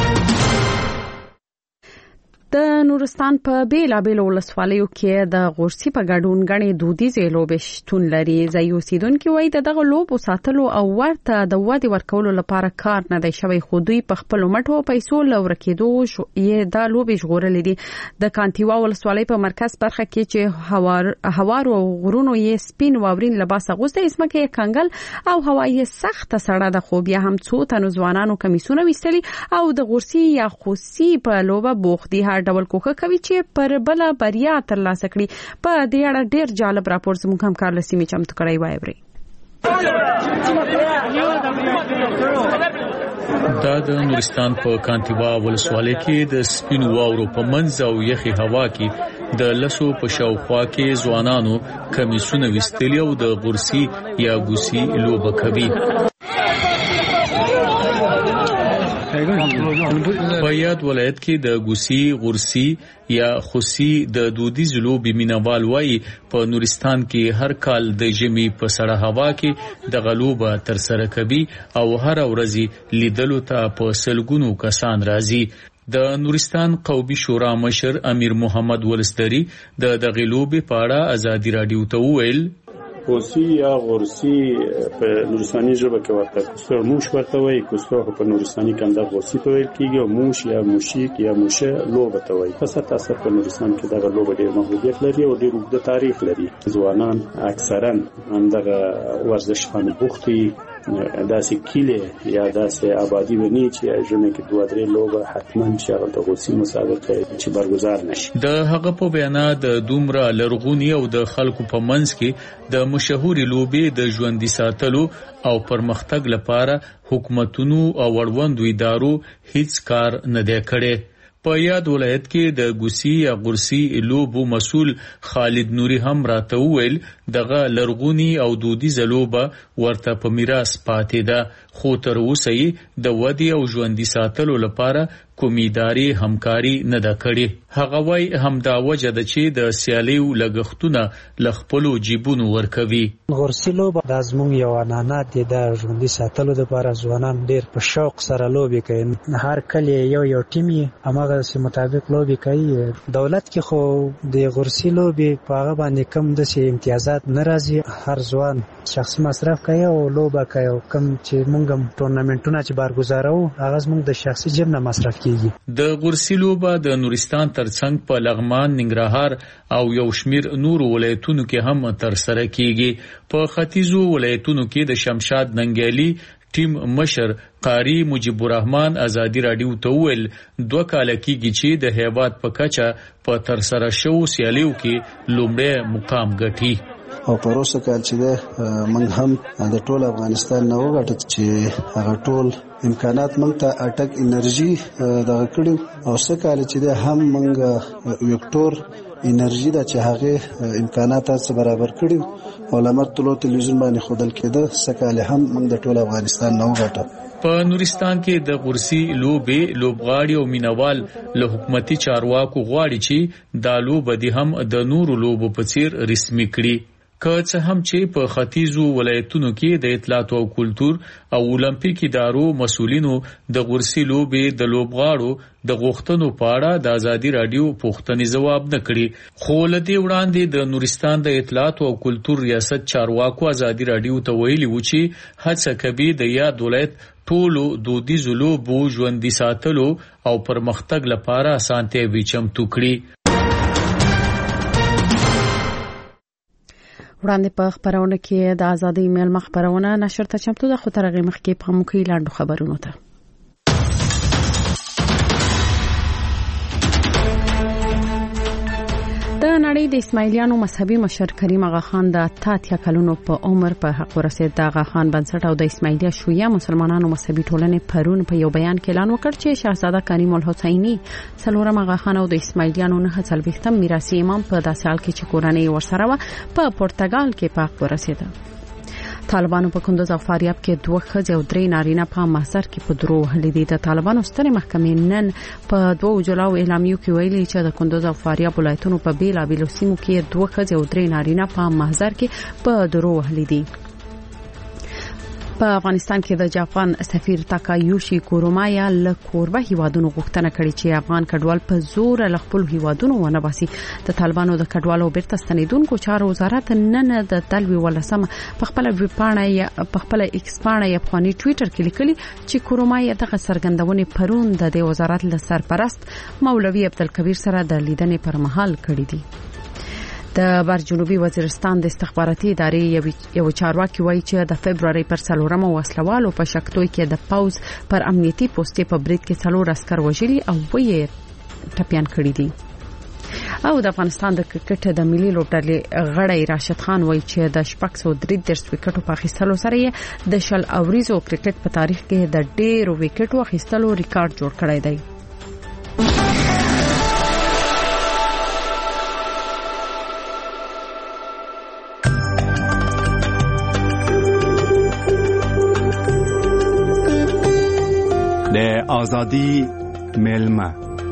د نورستان په بیلابیلو ولسوالیو کې د غورسي په ګډون غني دودیزې لوبې شتون لري. ځایي اوسیدونکو وایي دغه لوبو ساتلو او ورته د وادي ورکولو لپاره کار نه دی شوی، خو دوی په خپل مټو پیسو لورکېدو یې دا لوبې ژغورلې دي. د کانتیوا ولسوالۍ په مرکز برخه کې چې هوارو او غرونو یې سپین واورین لباس اغوسته، اسمکه یې کنګل او هوایي سخت سړه ده، خو بیا هم څو تنو ځوانانو کمیسونه وستلي او د غورسي یا خوسي په لوبه بوخ دي. ډول کوخه کوي چې پر بل بریا ترلاسه کړي. په دې اړه ډېر جالب راپور زموږ همکار لسیمه چمتو کړی وایي. دا د نورستان په کانتیوا ولسوالۍ کې د سپین واورو په منځ او یخي هوا کې د لسو په شاوخوا کې ځوانانو کمیسونه وستلي او د غورسي یا ګوسي لوبه کوي. په یاد ولایت کې د ګوسي، غورسي یا خوسي د دودیز لوبې مینوال وایي په نورستان کې هر کال د ژمي په سړه هوا کې د غلوبه تر سره کوي او هر ورځ لیدلو ته په سلګونو کسان راځي. د نورستان قومي شورا مشر امیر محمد ولستری د دغه لوبې په اړه ازادي رادیو ته وویل خوسي یا غورسي په نورستاني ژبه کې ورته موش ورته وایي، کوڅه په نورستاني کې دا غورسي ته ویل کېږي او موش یا موشیک یا موشه لوبه ته وایي. پس تاسو په نورستان کې دا لوبه ډېر محبوبیت لري او ډېر اوږده تاریخ لري. ځوانان اکثرا همدغه ورزش باندې بوخت دي، داسې کیله یا داسې آبادی ونی چې ژوند کې دوه درې لوبه حتما چې هغه د غوسي مسابقه چې برگزار نشي. د هغه په بیان د دومره لرغونی او د خلکو په منځ کې د مشهوري لوبې د ژوندۍ ساتلو او پرمختګ لپاره حکومتونو او وړوندو ادارو هیڅ کار نه دی کړی. په یاد ولایت کې د ګوسي یا غورسي لوبو مسؤل خالد نوري هم راته وویل دغه لرغونی او دودیزه لوبه ورته په میراث پاتې ده، خو تر اوسه یې د ودی او ژوندۍ ساتلو لپاره کومیداري همکاري نه ده کړې. هغه وای همدا وجه ده چې د سیالیو لګښتونه لخپلو جیبونو ورکوي. غورسي لوبه د زموږ یو عنعنات دی د ژوندۍ ساتلو لپاره ځوانان ډیر په شوق سره لوبي کوي. هر کله یو ټیم همغه سي مطابق لوبي کوي. دولت کې خو د غورسي لوبي په هغه باندې کم د سي امتیازات ناراضي. هر ځوان شخصي مصرف کوي او لوبه کوي. کم چې موږ ټورنمنټونه چې بارګزارو هغه موږ د شخصي جیب نه مصرف کوي. د غورسي لوبه د نورستان ترڅنګ په لغمان، ننګرهار او یو شمیر نورو ولایتونو کې هم تر سره کیږي. په ختیځو ولایتونو کې د شمشاد ننګیالي ټیم مشر قاری مجيب الرحمن ازادي رادیو ته ویل 2 کال کېږي چې د هیواد په کچه په تر سره شو سیالیو کې لومړی مقام ګټي. او پروسه کال چې موږ هم د ټول افغانستان نه وګټل چې هغه ټول امکانات موږ ته اټک انرژي دغه کړو او څه کال چې هم موږ وکټور انرژي د چې هغه امکانات سره برابر کړو او لمر طلوع تلویزیون باندې خودل کېده څه کال هم موږ د ټول افغانستان نه وګټل. په نورستان کې د غورسي لوبې لوبغاړي او مینوال له حکومتي چارواکو غواړي چې دا لوبه دي هم د نورو لوبو په څیر رسمي کړي. که څه هم چې په ختیځو ولایتونو کې د اطلاعات او کلتور او اولمپیک ادارو مسؤلینو د غورسي لوبې د لوبغاړو د غوښتنو په اړه د ازادي رادیو پوښتنې ځواب نه کړي. خو لدې وړاندې د نورستان د اطلاعات او کلتور ریاست چارواکو ازادي رادیو ته ویلي و چې هڅه کوي د یاد ولایت ټولو دودیزو لوبو ژوندۍ ساتلو او پرمختګ لپاره اسانتیاوې چمتو کړي. وړاندې په خبرونه کې د ازادي میل مخبرونه نشر ته چمتو ده. خو تر هغه مخکې په موږ کې لاندو خبرونه ته د نړۍ د اسماعیلیانو مذهبي مشر کریم اغا خان د 83 کلونو په عمر په حق ورسید. د اغا خان بنسټ او د اسماعیلیا شیعه مسلمانانو مذهبي ټولنې پرون په یو بیان کې اعلان وکړ چې شاهزاده کریم الحسینی څلورم اغا خان او د اسماعیلیانو 49م میراثي امام په داسې حال کې چې کورنۍ ورسره و په پرتګال کې په حق ورسید. طالبانو په کندوز او فاریاب کې 2 ښځې او 3 نارینه په محضر کې په درو وهلي دي. د طالبانو سترې محکمې نن په 2 جولاو اعلامیو کې ویلي چې د کندوز او فاریاب ولایتونو په بیلابیلو سیمو کې 2 ښځې او 3 نارینه په محضر کې په درو وهلي دي. په افغانستان کې د جاپان سفیر تاکایوشي کورومایا له کوربه هیوادونو غوښتنه کړې چې افغان کډوال په زور له خپل هیوادونو ونه باسي. د طالبانو د کډوالو بیرته ستنیدونکو چارو وزارت نن د دلوي ولسم په خپل ویب پاڼه په خپل ایکس پاڼه په ټوئیټر کې لیکلي چې کورومایا دغه سرګندونې پرون د دې وزارت له سرپرست مولوي عبدالکبیر سره د لیدنې پر مهال کړې دي. د بر جنوبي وزیرستان د استخباراتي ادارې یو چارواکي وایي چې د February پر 4 وسلوالو په شکتوي کې د پاوز پر امنیتي پوسټې په برید کې 4 عسكر وژلي او ویې ټپيان کړي دي. او د افغانستان د کرکټ د ملي لوبډلې غړی راشد خان وایي چې د 633 وکټو په اخیستلو سره یې د شل اوریزو کرکټ په تاریخ کې د ډېرو وکټو اخیستلو ریکارډ جوړ کړی دی. د ازادي میلمه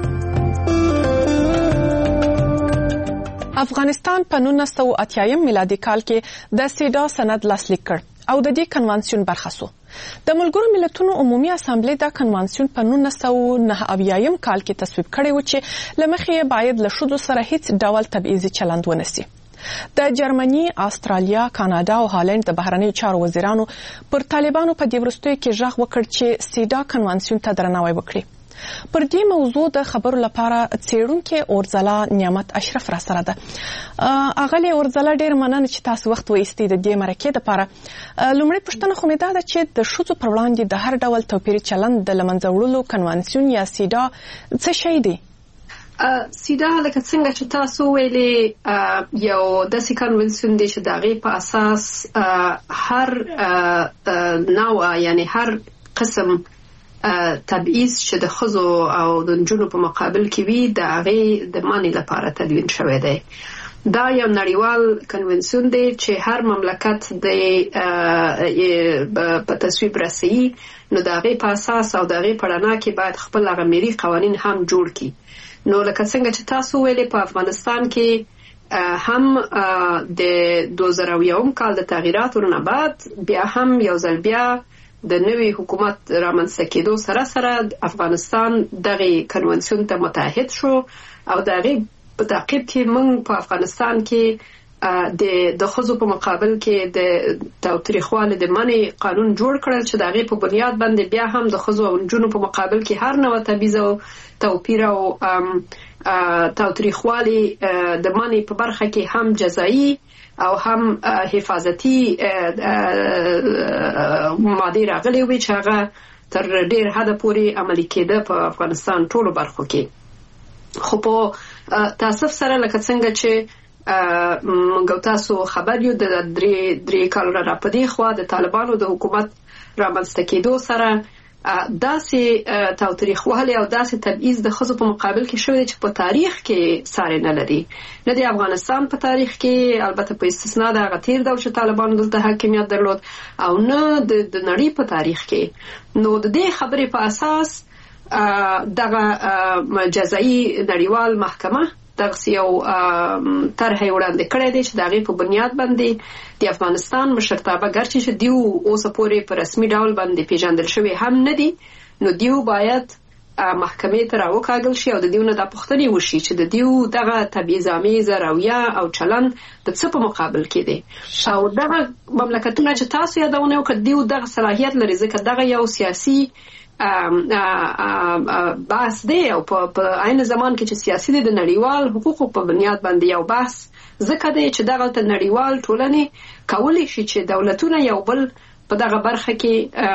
افغانستان په 1980 میلادي کال کې د سیډا سند لاسلیک کړ او د دې کنوانسیون برخه شو. د ملګرو ملتونو عمومي اسامبلې د کنوانسیون په 1989 کال کې تصویب کړی و چې لمخې باید له شذو سره هیڅ ډول تبعیضي چلند ونسی. د جرمني، استرالیا، کاناډا او هالند د بهرنیو چارو وزیرانو پر طالبانو په دې وروستیو کې ژغ وکړ چې سیډا کنوانسیون ته درناوی وکړي. پر دې موضوع د خبرو لپاره څېړونکي اورځلا نعمت اشرف را سره ده. اغلی اورځلا ډېر مننه چې تاسو وخت وایستئ د دې مرکې لپاره. لومړی پوښتنه خو مې دا ده چې د ښځو پر وړاندې د هر ډول توپیري چلند د له منځه وړلو کنوانسیون یا سیډا څه شی دی؟ سیدا لکه څنګه چې تاسو ویلي یو داسې کنوانسیون دی چې د هغې په اساس هر نوع یعنی هر قسم تبعیض چې د ښځو او د نجونو په مقابل کې وي د هغې د منع لپاره تدوین شوی دی. دا یو نړیوال کنونسیون دی چې هر مملکت د په تصویب رسي، نو د هغې په اساس او د هغې په رڼا کې باید خپل هغه ملي قوانین هم جوړ کړي. نو لکه څنګه چې تاسو ویلې په افغانستان کې هم د 2001 کال د تغییراتو نه بعد بیا هم یو ځل بیا د نوي حکومت رامنځته کېدو سره سره افغانستان دغه کنونسیون ته متحد شو او د هغې په تعقیب کې موږ په افغانستان کې د ښځو په مقابل کې د تاوتریخوالي د منع قانون جوړ کړل چې د هغې په بنیاد باندې بیا هم د ښځو او نجونو په مقابل کې هر نوع تبعیض او توپیر او تاوتریخوالي د منع په برخه کې هم جزایي او هم حفاظتي مادې راغلي وي چې هغه تر ډېر حده پورې عملي کېده په افغانستان ټولو برخو کې. خو په تاسف سره لکه څنګه چې موږ تاسو خبر یو د درې کال را پدې خوا د طالبانو د حکومت رامنځته کېدو سره داسې تاوتریخوالی او داسې تبعیض د ښځو په مقابل کې شوی چې په تاریخ کې ساری نه لري، نه د افغانستان په تاریخ کې، البته په استثنا د هغه تیر ډول چې طالبانو دلته حاکمیت درلود، او نه د نړۍ په تاریخ کې. نو د دې خبرې په اساس دغه جزایي نړیوال محکمه دغه یو طرح وړاندې کړی دی چې د هغې په بنیاد باندې د افغانستان مشرتابه ګرچې چې دیو اوسه پورې په رسمي ډول باندې پیژندل شوي هم نه دي، نو دیو باید محکمې ته راوکاږل شي او د دیو نه دا پوښتنې وشي چې د دیو دغه تبعیض‌آمیزه رویه او چلند د څه په مقابل کې دی، او دغه مملکتونه چې تاسو یادونه وکړه دیو دغه صلاحیت لري ځکه دغه یو سیاسي بحث دی او په عین زمان کې چې سیاسي دی د نړیوال حقوقو په بنیاد باندې یو بحث ځکه دی چې دغه نړیوال ټولنې کولی شي چې دولتونه یو بل په دغه برخه کې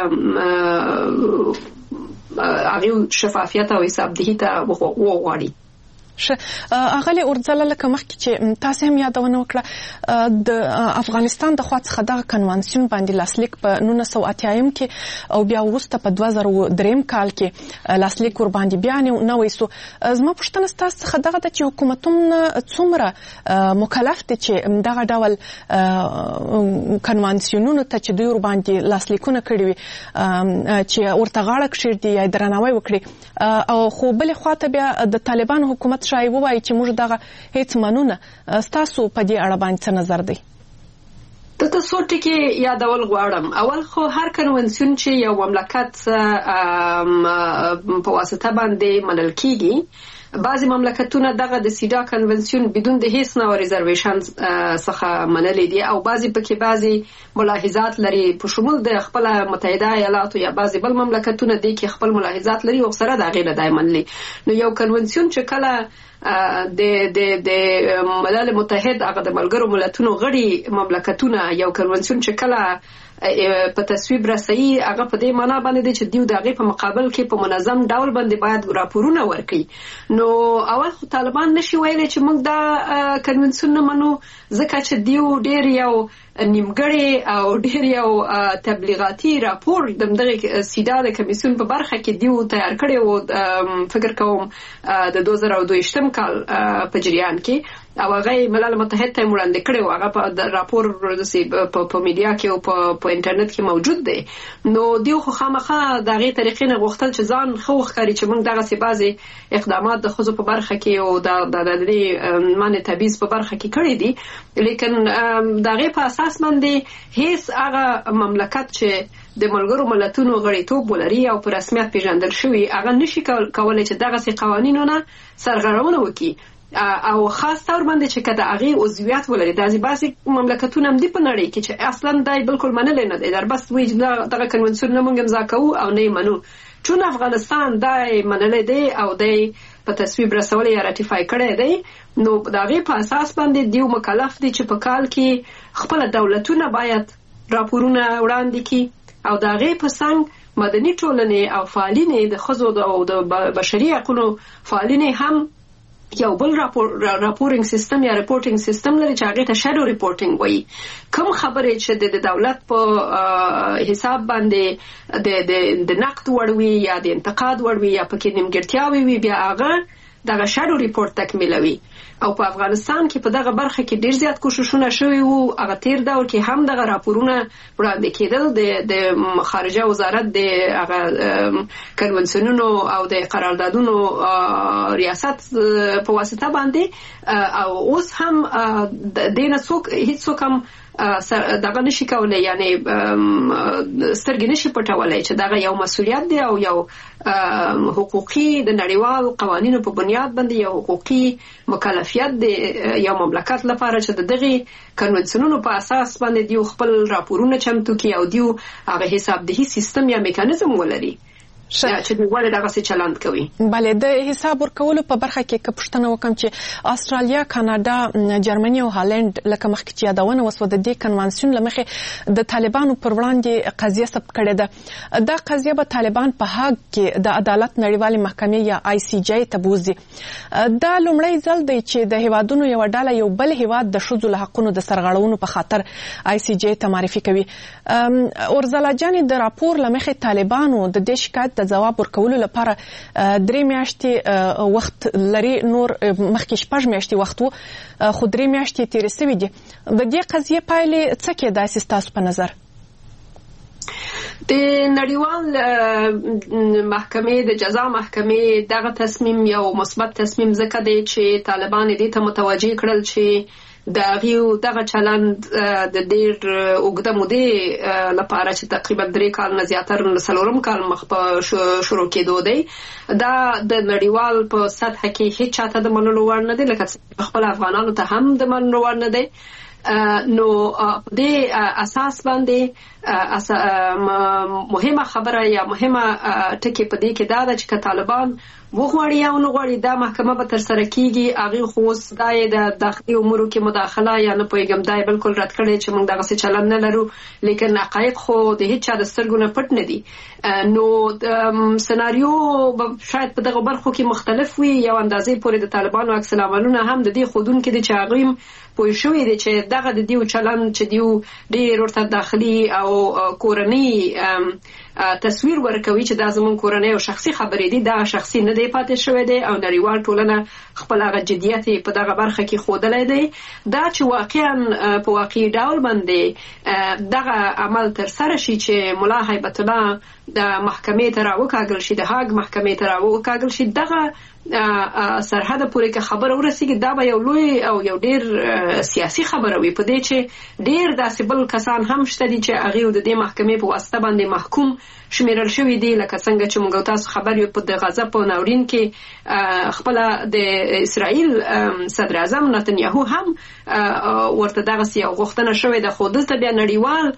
هغه شفافیت او حسابدهي ته وغواړي. اغلی اورځله لکه مخکې چې تاسو هم یادونه وکړه د افغانستان د خوا څخه دغه کنوانسیون باندې لاسلیک په 1980 کې او بیا وروسته په 2003 کال کې لاسلیک ور باندې بیا نه وېسو. زما پوښتنه ستاسو څخه دغه د چې حکومتونه څومره مکلف دي چې دغه ډول کنوانسیونونو ته چې دوی ور باندې لاسلیکونه کړي وي چې ورته غاړه کښېږدي یا درناوی وکړي، او خو بلې خواته بیا د طالبانو حکومت شای ووایي چې موږ دغه هیڅ منو نه. ستاسو په دې اړه باندې څه نظر دی؟ دلته څو ټکي یادول غواړم. اول خو هر کنونسیون چې یو مملکت په واسطه باندې منل کیږي، بعضی مملکتونه دغه د سیدا کنونسیون بدون د هیڅ نوع ریزرویشن څخه منلي دي او بعضی پکې بعضی ملاحظات لري، په شمول د خپل متحده ایالاتو یا بعضی بل مملکتونه دي کې خپل ملاحظات لري او سره د غیر دای منلي. نو یو کنونسیون چې کله د ملل متحد هغه د ملګرو ملتونو غړي مملکتونه یو کنونسیون چې کله په تصویب رسي هغه په دې معنا باندې دی چې دیو دغه په مقابل کې په منظم ډول باندې باید راپورونه ورکړي. نو اول خو طالبان نشي ویلي چې موږ دا کنونسیون نه منو ځکه چې دیو ډیر یو نیمګړی او ډیر یو تبلیغاتي راپور دغه سیدا د کمیسیون په برخه کې دیو تیار کړی او فکر کوم د 2022 کال په جریان کې او هغه ملل متحد ته وړاندې کړی او هغه په راپور په میډیا کې او په انټرنیټ کې موجود دی. نو دیو خو خامخا دغه طریقې نه غوښتل چې ځان خو ښکاري چې موږ دغه سي بعضي اقدامات د خزو په برخه کې او د منع تبعیض په برخه کې کړی دي، لیکن دغه په اساس باندې هیڅ هغه مملکت چې د ملګرو ملتونو غړیتوب ولري او په رسمیت پیژندل شوی هغه نشي کولای چې دغه سي قوانینونه سرغړونه وکړي او خاص طور باندې چې کله هغه عضویت ولري. داسې بعضي مملکتونه هم دي په نړۍ کې چې اصلا دای بالکل منل نه دي، در بس وی دغه کنونسیون نه موږ امضا کوو او نه منو. چون افغانستان دای منل دی او دای په تصویب رسول یا راتیفای کړی دی، نو دغه په اساس باندې دیو مکلف دي چې په کال کې خپل دولتونه باید راپورونه وړاندې کړي او دغه په څنګ مدني ټولنې او فعالینې د ښځو او د بشري حقوقو فعالینې هم یو بل راپورینګ سیستم یا ریپورټینګ سیستم لري چې هغه ته شادو ریپورټینګ وایي. کوم خبرې چې د دولت په حساب باندې د نقد وړوي یا د انتقاد وړوي یا پکې نیمګړتیاوي وي بیا هغه دغه شادو ریپورت تکمیلوي او په افغانستان کې په دغه برخه کې ډیر زیات کوششونه شوي وو. هغه تیر دور کې هم دغه راپورونه وړاندې کېدل د خارجه وزارت د هغه کنونسیونونو او د قراردادونو ریاست په واسطه باندې او اوس هم د دې نه هیڅوک هم دغه نشي کولای، یعنی سترګې نشي پټولای چې دغه یو مسؤلیت دی او یو حقوقي د نړیوال قوانینو په بنیاد باندې یو حقوقي مکلفیت دی یو مملکت لپاره چې د دغه کنونسیونونو په اساس باندې دیو خپل راپورونه چمتو کړي او دیو هغه حسابدهي سیستم یا میکانیزم ولري چې ولې دغه څه چلند کوي. بله، د حساب ورکولو په برخه کې که پوښتنه وکړم چې استرالیا، کاناډا، جرمني او هالند لکه مخکې چې یادونه وسوه د دې کنوانسیون له مخې د طالبانو پر وړاندې قضیه ثبت کړې ده. دا قضیه به طالبان په هاګ کې د عدالت نړیوالې محکمې یا ICJ ته بوځي. دا لومړی ځل دی چې د هیوادونو یوه ډله یو بل هیواد د ښځو له حقونو د سرغړونو په خاطر ICJ ته معرفي کوي. اورزلا جانې، د راپور له مخې طالبانو د دې شکایت د ځواب ورکولو لپاره 3 میاشتې وخت لري، نور مخکې 6 میاشتې وخت وو، خو 3 میاشتې تېرې سوي دي. د دې قضیې پایلې څه کېدای سي ستاسو په نظر؟ د نړیوال محکمې د جزا محکمې دغه تصمیم یو مثبت تصمیم ځکه دی چې طالبان دې ته متوجه کړل چې دغه چلند د ډیر اوږده مودې لپاره چې تقریبا 3 کال نه زیاتره 4 کال مخ په شروع کېدو دی، دا د نړیوال په سطح کې هیڅ چاته د منلو وړ نه دی، لکه خپل افغانانو ته هم د منلو وړ نه دی. نو د اساس باندې مهمه خبره یا مهمه ټکی په دې کې دا ده چې طالبان وغواړي یا نه غواړي دا محکمه به تر سره کیږي. هغه خو دای د داخلي امورو کې مداخله یا نه پوهیږم دای بالکل رد کړي چې موږ دغه څه چلند نه لرو، لیکن حقایق خو د هیڅ چا د سترګو نه پټ نه دي. نو سناریو شاید په دغه برخو کې مختلف وي. یو اندازې پورې د طالبانو عکس العملونه هم د دې خودونکو دي چې هغه پوه شوی دی چې دغه د دیو چلند چې دیو ډېر ورته داخلي او کورنی تصویر ورکوي چې دا زمون کورنۍ او شخصي خبرې دي، دا شخصي نه دی پاتې شوی دی او نړیوال ټولنه خپل هغه جدیت په دغه برخه کې ښودلی دی. دا چې واقعا په واقعي ډول باندې دغه عمل تر سره شي چې ملا هیبت الله د محکمې ته راوکاږل شي، د هاګ محکمې ته راوکاږل شي، دغه سرحد پورې که خبره ورسیږي دا به یو لوی او یو ډیر سیاسي خبره وي، په دې چې ډیر داسې بل کسان هم شته دي چې هغه د دې محکمې په واسطه باندې محکوم شمیرل شوی دی، لکه څنګه چې موږ تاسو خبر یو په غزه په ناورین کې خپل د اسرائیل صدر اعظم نتنیاهو هم ورته دغه یو غوښتنه شوې ده، خو دلته بیا نړیوال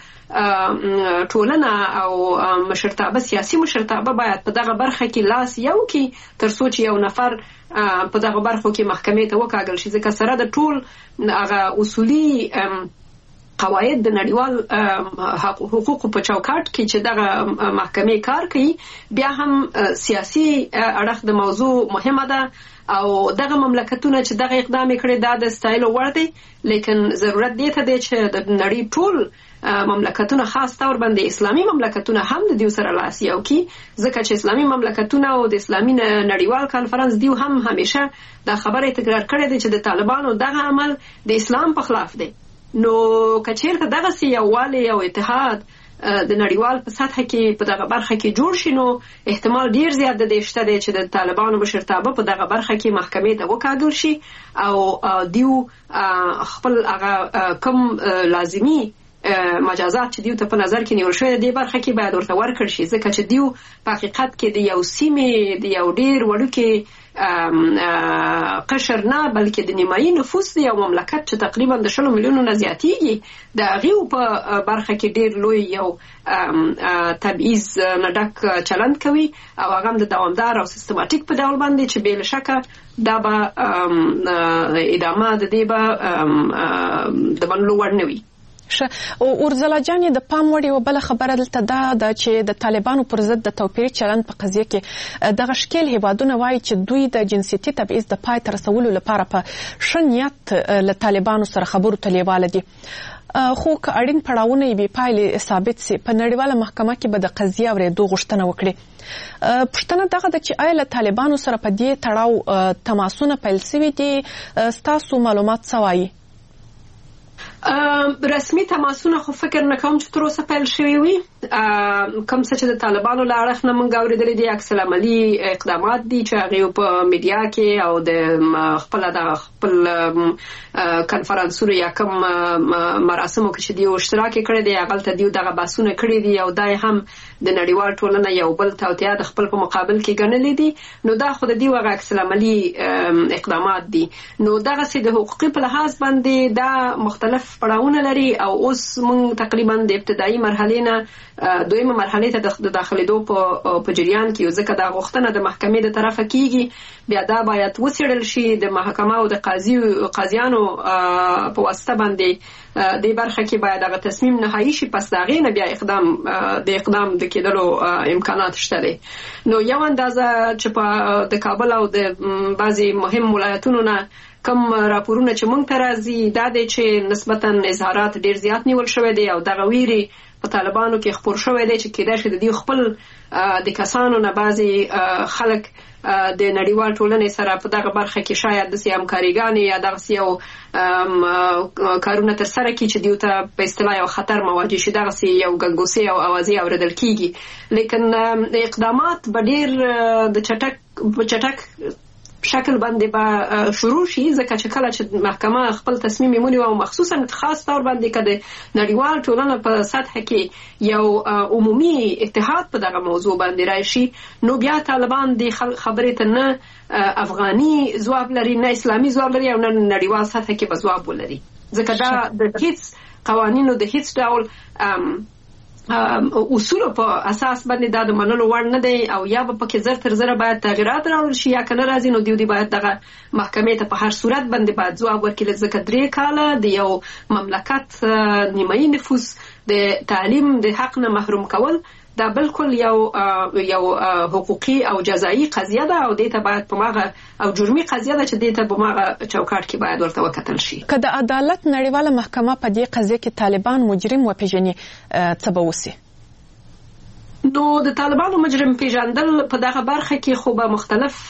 ټولنه او مشرتابه سیاسي مشرتابه باید په دغه برخه کې لاس یو کې تر څو چې یو نفر په دغه برخو کې محکمې ته وکاږل شي، ځکه سره د ټول هغه اصولي قواعد د نړیوال حقوقو په چوکاټ کې چې دغه محکمې کار کوي، بیا هم سیاسي اړخ د موضوع مهمه ده او دغه مملکتونه چې دغه اقدام کړي دا د ستایلو وړ دی، لیکن ضرورت دی ته دی چې د نړۍ ټول مملکتونه خاص تور باندې اسلامي مملکتونه هم د دیو سره لاس یو کی، ځکه چې اسلامي مملکتونه او د اسلامي نړیوال کانفرنس دیو هم همیشه دا خبره تکرار کړې ده چې د طالبانو دغه عمل د اسلام په خلاف دی. نو کچیرته دغه یووالی او اتحاد د نړیوال په سطح کې په دغه برخه کې جوړ شي، نو احتمال ډیر زیات دی چې د طالبانو مشرتابه په دغه برخه کې محکمې ته وکاږل شي او دیو خپل هغه کم لازمی مجازات چې دیو ته په نظر کې نیول شوی دی برخه کې باید ورته ورکړل شي، ځکه چې دیو په حقیقت کې د یو سیمې د یو ډیر وړوکی قشر نه بلکې د نیمایي نفوس دی یو مملکت چې تقریبا د 20 میلیونو نه زیاتیږي، د هغې په برخه کې ډیر لوی یو تبعیض نه ډک چلند کوي او هغه هم د دوامدار او سیستماتیک په ډول باندې چې بې له شکه دا به ادامه د دې به د منلو وړ نه وي. اورزلا جانې، د پام وړ یوه بله خبره دلته دا ده چې د طالبانو پر ضد د توپیري چلند په قضیه کې دغه ښکېل هیوادونه وایي چې دوی د جنسیتي تبعیض د پای ته رسولو لپاره په ښه نیت له طالبانو سره خبرو ته لیواله دي. خو که اړین پړاوونه بې پایلې ثابت سي په نړیواله محکمه کې به د قضیې اورېدو غوښتنه وکړي. پوښتنه دغه ده چې آیا له طالبانو سره په دې تړاو تماسونه پیل شوي دي؟ ستاسو معلومات څه وایي؟ رسمي تماسونه خو فکر نه کوم چې تر اوسه پیل شوي وي. کوم څه چې د طالبانو له اړخ نه موږ اورېدلي دي عکس العملي اقدامات دي چې هغې په میډیا کې او د خپل کنفرانسونو یا کوم مراسمو کې چې دوی اشتراک کړی دی هغلته دوی دغه بحثونه کړي دي او دا هم د نړیوال ټولنه یو بل توطیه د خپل په مقابل کې ګڼلي دي. نو دا خو د دوی هغه عکس العملي اقدامات دي. نو دغسې د حقوقي په لحاظ باندې دا مختلف پړاوونه لري او اوس موږ تقریبا د ابتدایي مرحلې نه دویمه مرحلې ته د داخلېدو په جریان کې یو، ځکه دا غوښتنه د محکمې د طرفه کیږي. بیا دا باید وڅېړل شي د محکمه او د قاضیانو په واسطه باندې د برخه کې باید هغه تصمیم نهایی شي. پس د هغې نه بیا اقدام د کېدلو امکانات شته دی. نو یو اندازه چې په د کابل او د بعضې مهم ولایتونو نه کم راپورونه چې موږ ته راځي دا دی چې نسبتا اظهارات ډېر زیات نیول شوی دی او دغه ویرې په طالبانو کې خپور شوی دی چې کېدای شي د دوی خپل د کسانو نه بعضې خلک د نړیوال ټولنې سره په دغه برخه کې شاید داسې همکاریګانې یا دغسې یو کارونه ترسره کړي چې دوی ته په اصطلاح یو خطر مواجه شي، دغسې یو ګنګوسې او اوازې اورېدل کېږي. لیکن اقدامات به ډېر د چټک شکل باندې به شروع شي، ځکه چې کله چې محکمه خپل تصمیم ونیوي او مخصوصا خاص طور باندې که د نړیوال ټولنه په سطح کې یو عمومي اتحاد په دغه موضوع باندې راشي، نو بیا طالبان د خبرې ته نه افغاني ځواب لري، نه اسلامي ځواب لري او نه نړیوال سطح کې به ځواب ولري، ځکه دا د هیڅ قوانینو د هیڅ ډول اصولو په اساس باندې دا د منلو وړ نه دی او یا به پکې زر تر زره باید تغیرات راوړل شي یا که نه راځي نو دوی باید دغه محکمې ته په هر صورت باندې باید ځواب ورکړي، ځکه 3 کاله د یو مملکت نیمایي نفوس د تعلیم د حق نه محروم کول دا بالکل یو حقوقي او جزایي قضیه ده او دې ته باید په ماغه او جرمي قضیه ده چې دې ته په ماغه چوکاټ کې باید ورته وکتل شي. که د عدالت نړیواله محکمه په دې قضیه کې طالبان مجرم وپېژني څه به وسي؟ نو د طالبانو مجرم پیژندل په دغه برخه کې خو به مختلف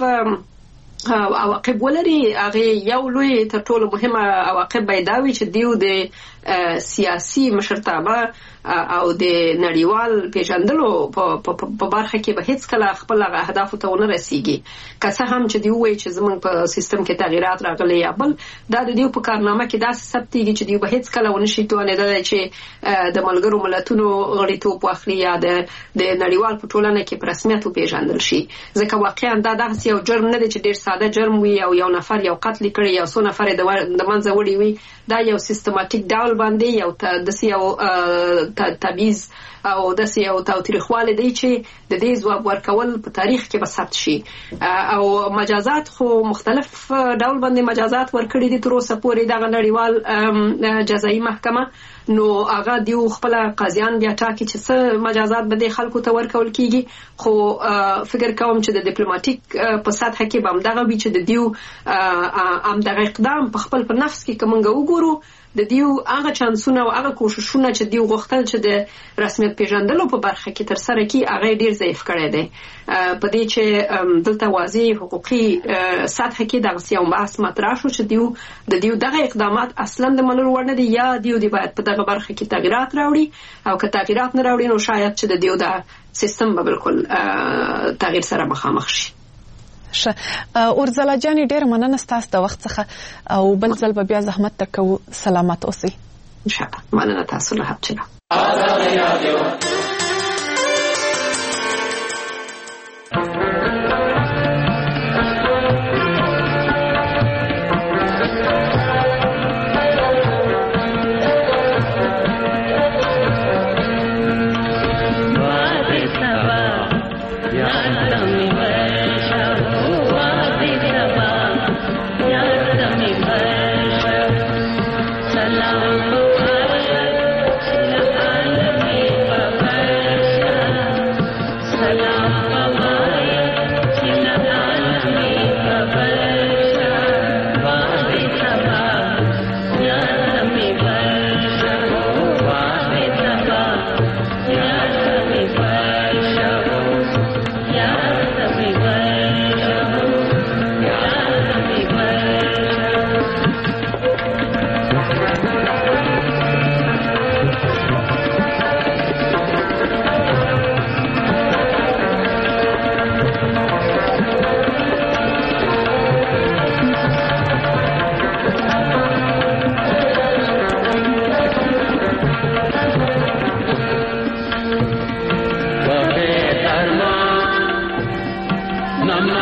عواقب ولري. هغې یو لوی تر ټولو مهمه عواقب به دا وي چې دیو د سیاسي مشرتابه او د نړیوال پیژندلو په برخه کې به هیڅ کله خپل اهدافو ته ونه رسیږي. که څه هم چې دوی وایي چې زموږ په سیستم کې تغیرات راغلي یا بل دا د دوی په کارنامه کې داسې ثبتېږي چې دوی به هیڅ کله ونه شي توانېدلی چې د ملګرو ملتونو غړیتوب واخلي یا د نړیوال په ټولنه کې په رسمیت وپېژندل شي، ځکه واقعا دا دغسې یو جرم نه دی چې ډېر ساده جرم وي او یو نفر یو قتل کړي یا څو نفر یې د منځه وړي وي. دا یو سیستماتیک ډول باندې یو داسې یو تبعیض او داسې یو تاوتریخوالی دی چې د دې ځواب ورکول په تاریخ کې به ثبت شي. او مجازات خو مختلف ډول باندې مجازات ورکړي دي تر اوسه پورې دغه نړیوال جزایي محکمه، نو هغه دیو خپل قاضیان بیا ټاکي چې څه مجازات به د خلکو ته ورکول کیږي. خو فکر کوم چې د ډیپلوماټیک په سطح کې به همدغه وي چې د دیو همدغه اقدام په خپل په نفس کې که موږ وګورو د دیو هغه چانسونه او هغه کوششونه چې دیو غوښتل چې د رسمیت پیژندلو په برخه کې ترسره کړي هغه ډېر ضعیف کړی دی. په دې چې دلته واضح حقوقي سطح کې دغسې یو بحث مطرح شو چې د دیو دغه اقدامات اصلا د منلو وړ نه دي یا دیو دی باید په دغه برخه کې تغیرات راوړي او که تغیرات نه راوړي نو شاید چې د دیو د سیستم به بالکل تغییر سره مخامخ شي. اورزله جانې ډېره مننه ستاسو د وخت څخه او بل ځل به بیا زحمت درکوو. سلامت اوسئ. انشاءالله. مننه تاسو له هڅې.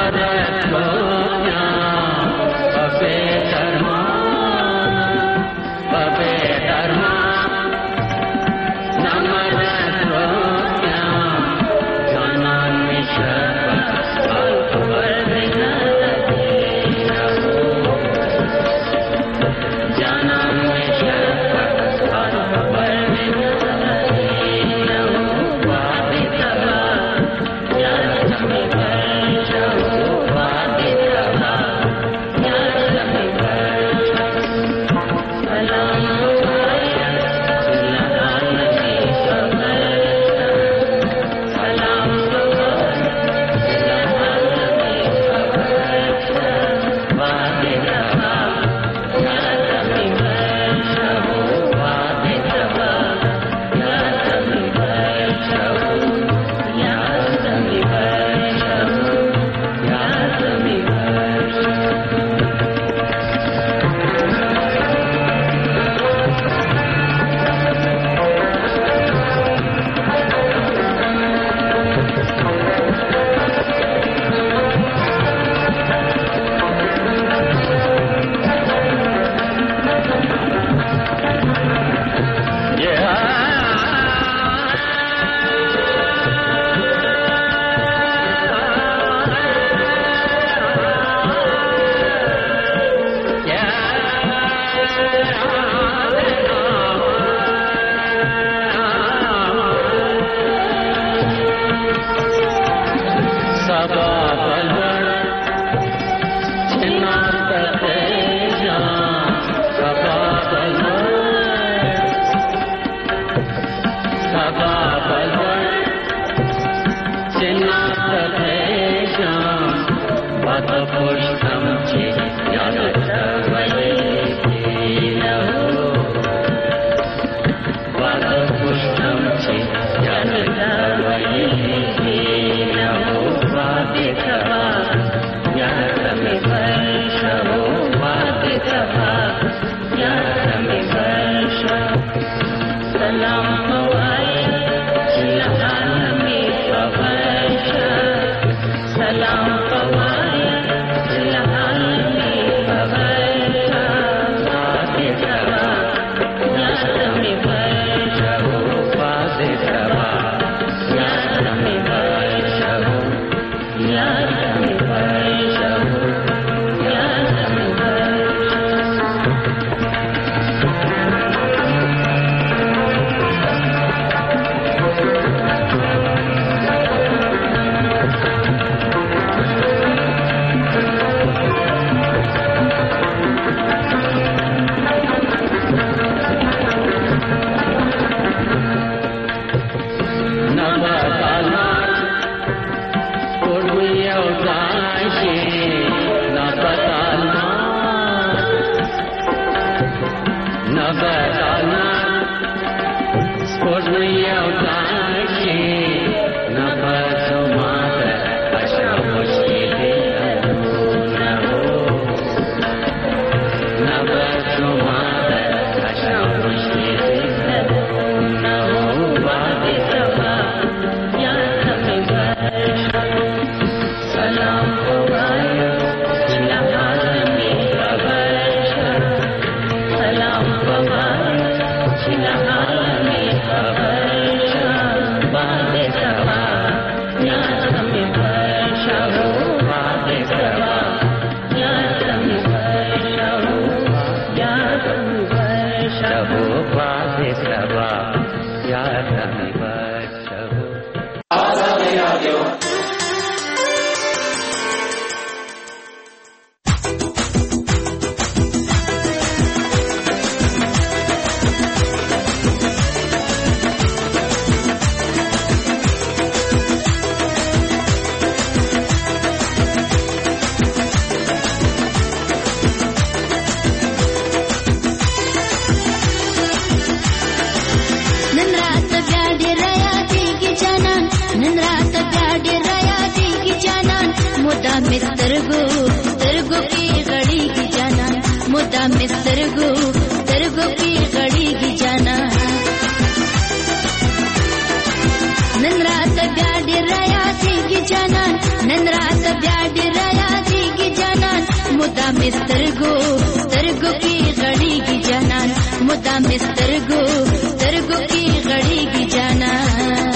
नन रात प्यार राया थी जाना नन रात प्यार مدام سترګو سترګو کې غړېږي جانان مدام سترګو سترګو کې غړېږي جانان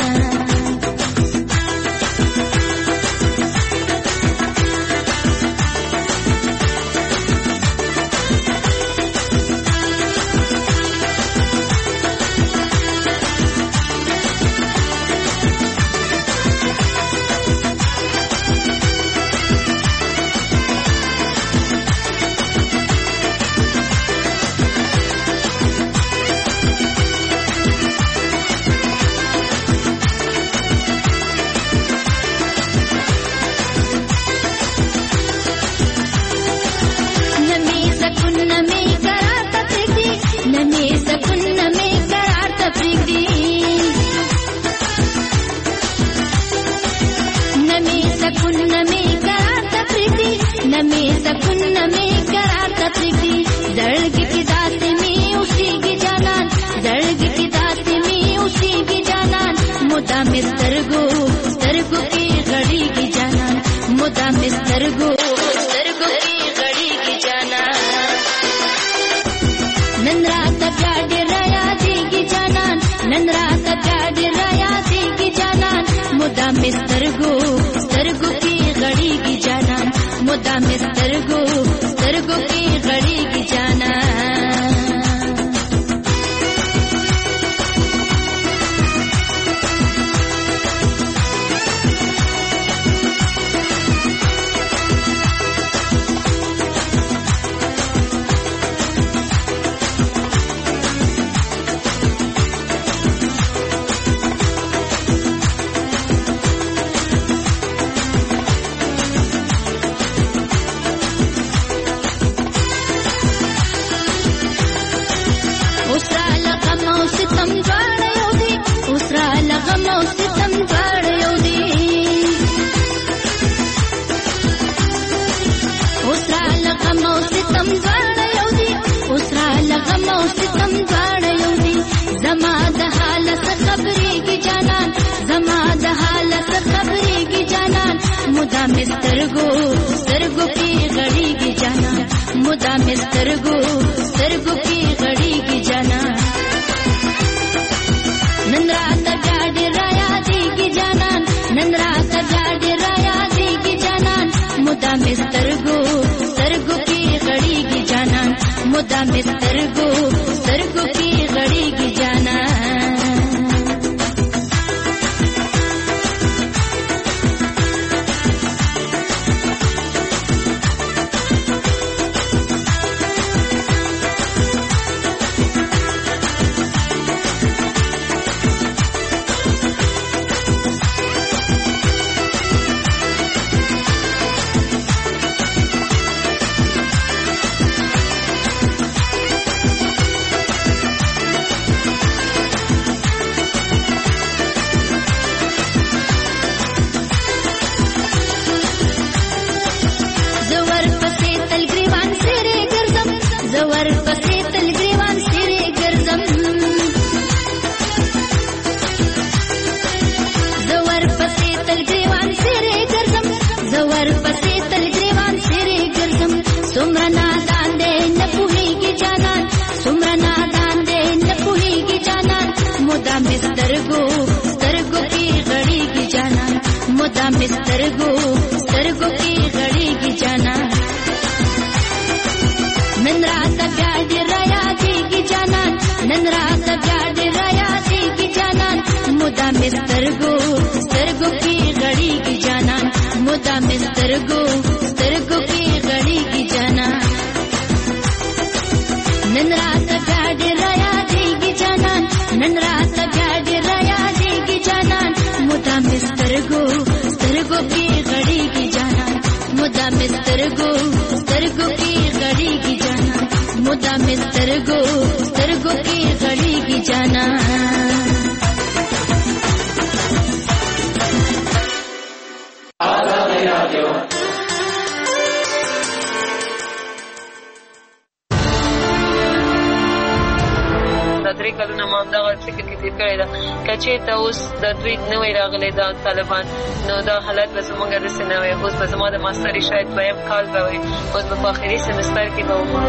درې کلونه ما همدغه فکر کې تیر کړی ده. که چېرته اوس د دوی نه وی راغلی دا طالبان نو دا حالت به زموږ داسې نه وی. اوس به زما د ماستري شاید 2م کال به وي، اوس به په آخري سمستر کې به وم.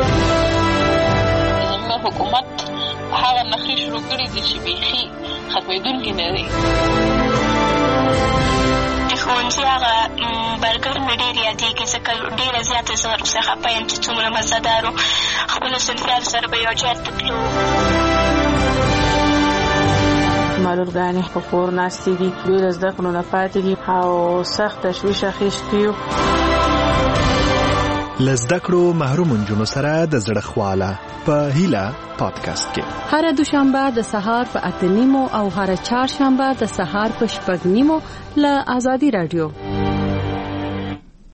زموږ حکومت هغه نښې شروع کړي دي چې بیخي ختمېدونکي نه دي. ښوونځي هغه برګر مې ډېر یادېږي ځکه ډېره زیاته زه ورڅخه خفه یم چې څومره مزهدار و. خپلو صنفیانو سره به یو ځای ته تلو. معلولګانې په کور ناستې دي، دوی له زده کړو نه پاتې دي او سخت تشویش اخیستي یو. له زده کړو محروم نجونو سره د زړه خواله په هیله پادکاسټ کې هر دوشنبه د سهار په 8:30 او هر چهارشنبه د سهار په 6:30 له آزادي رادیو.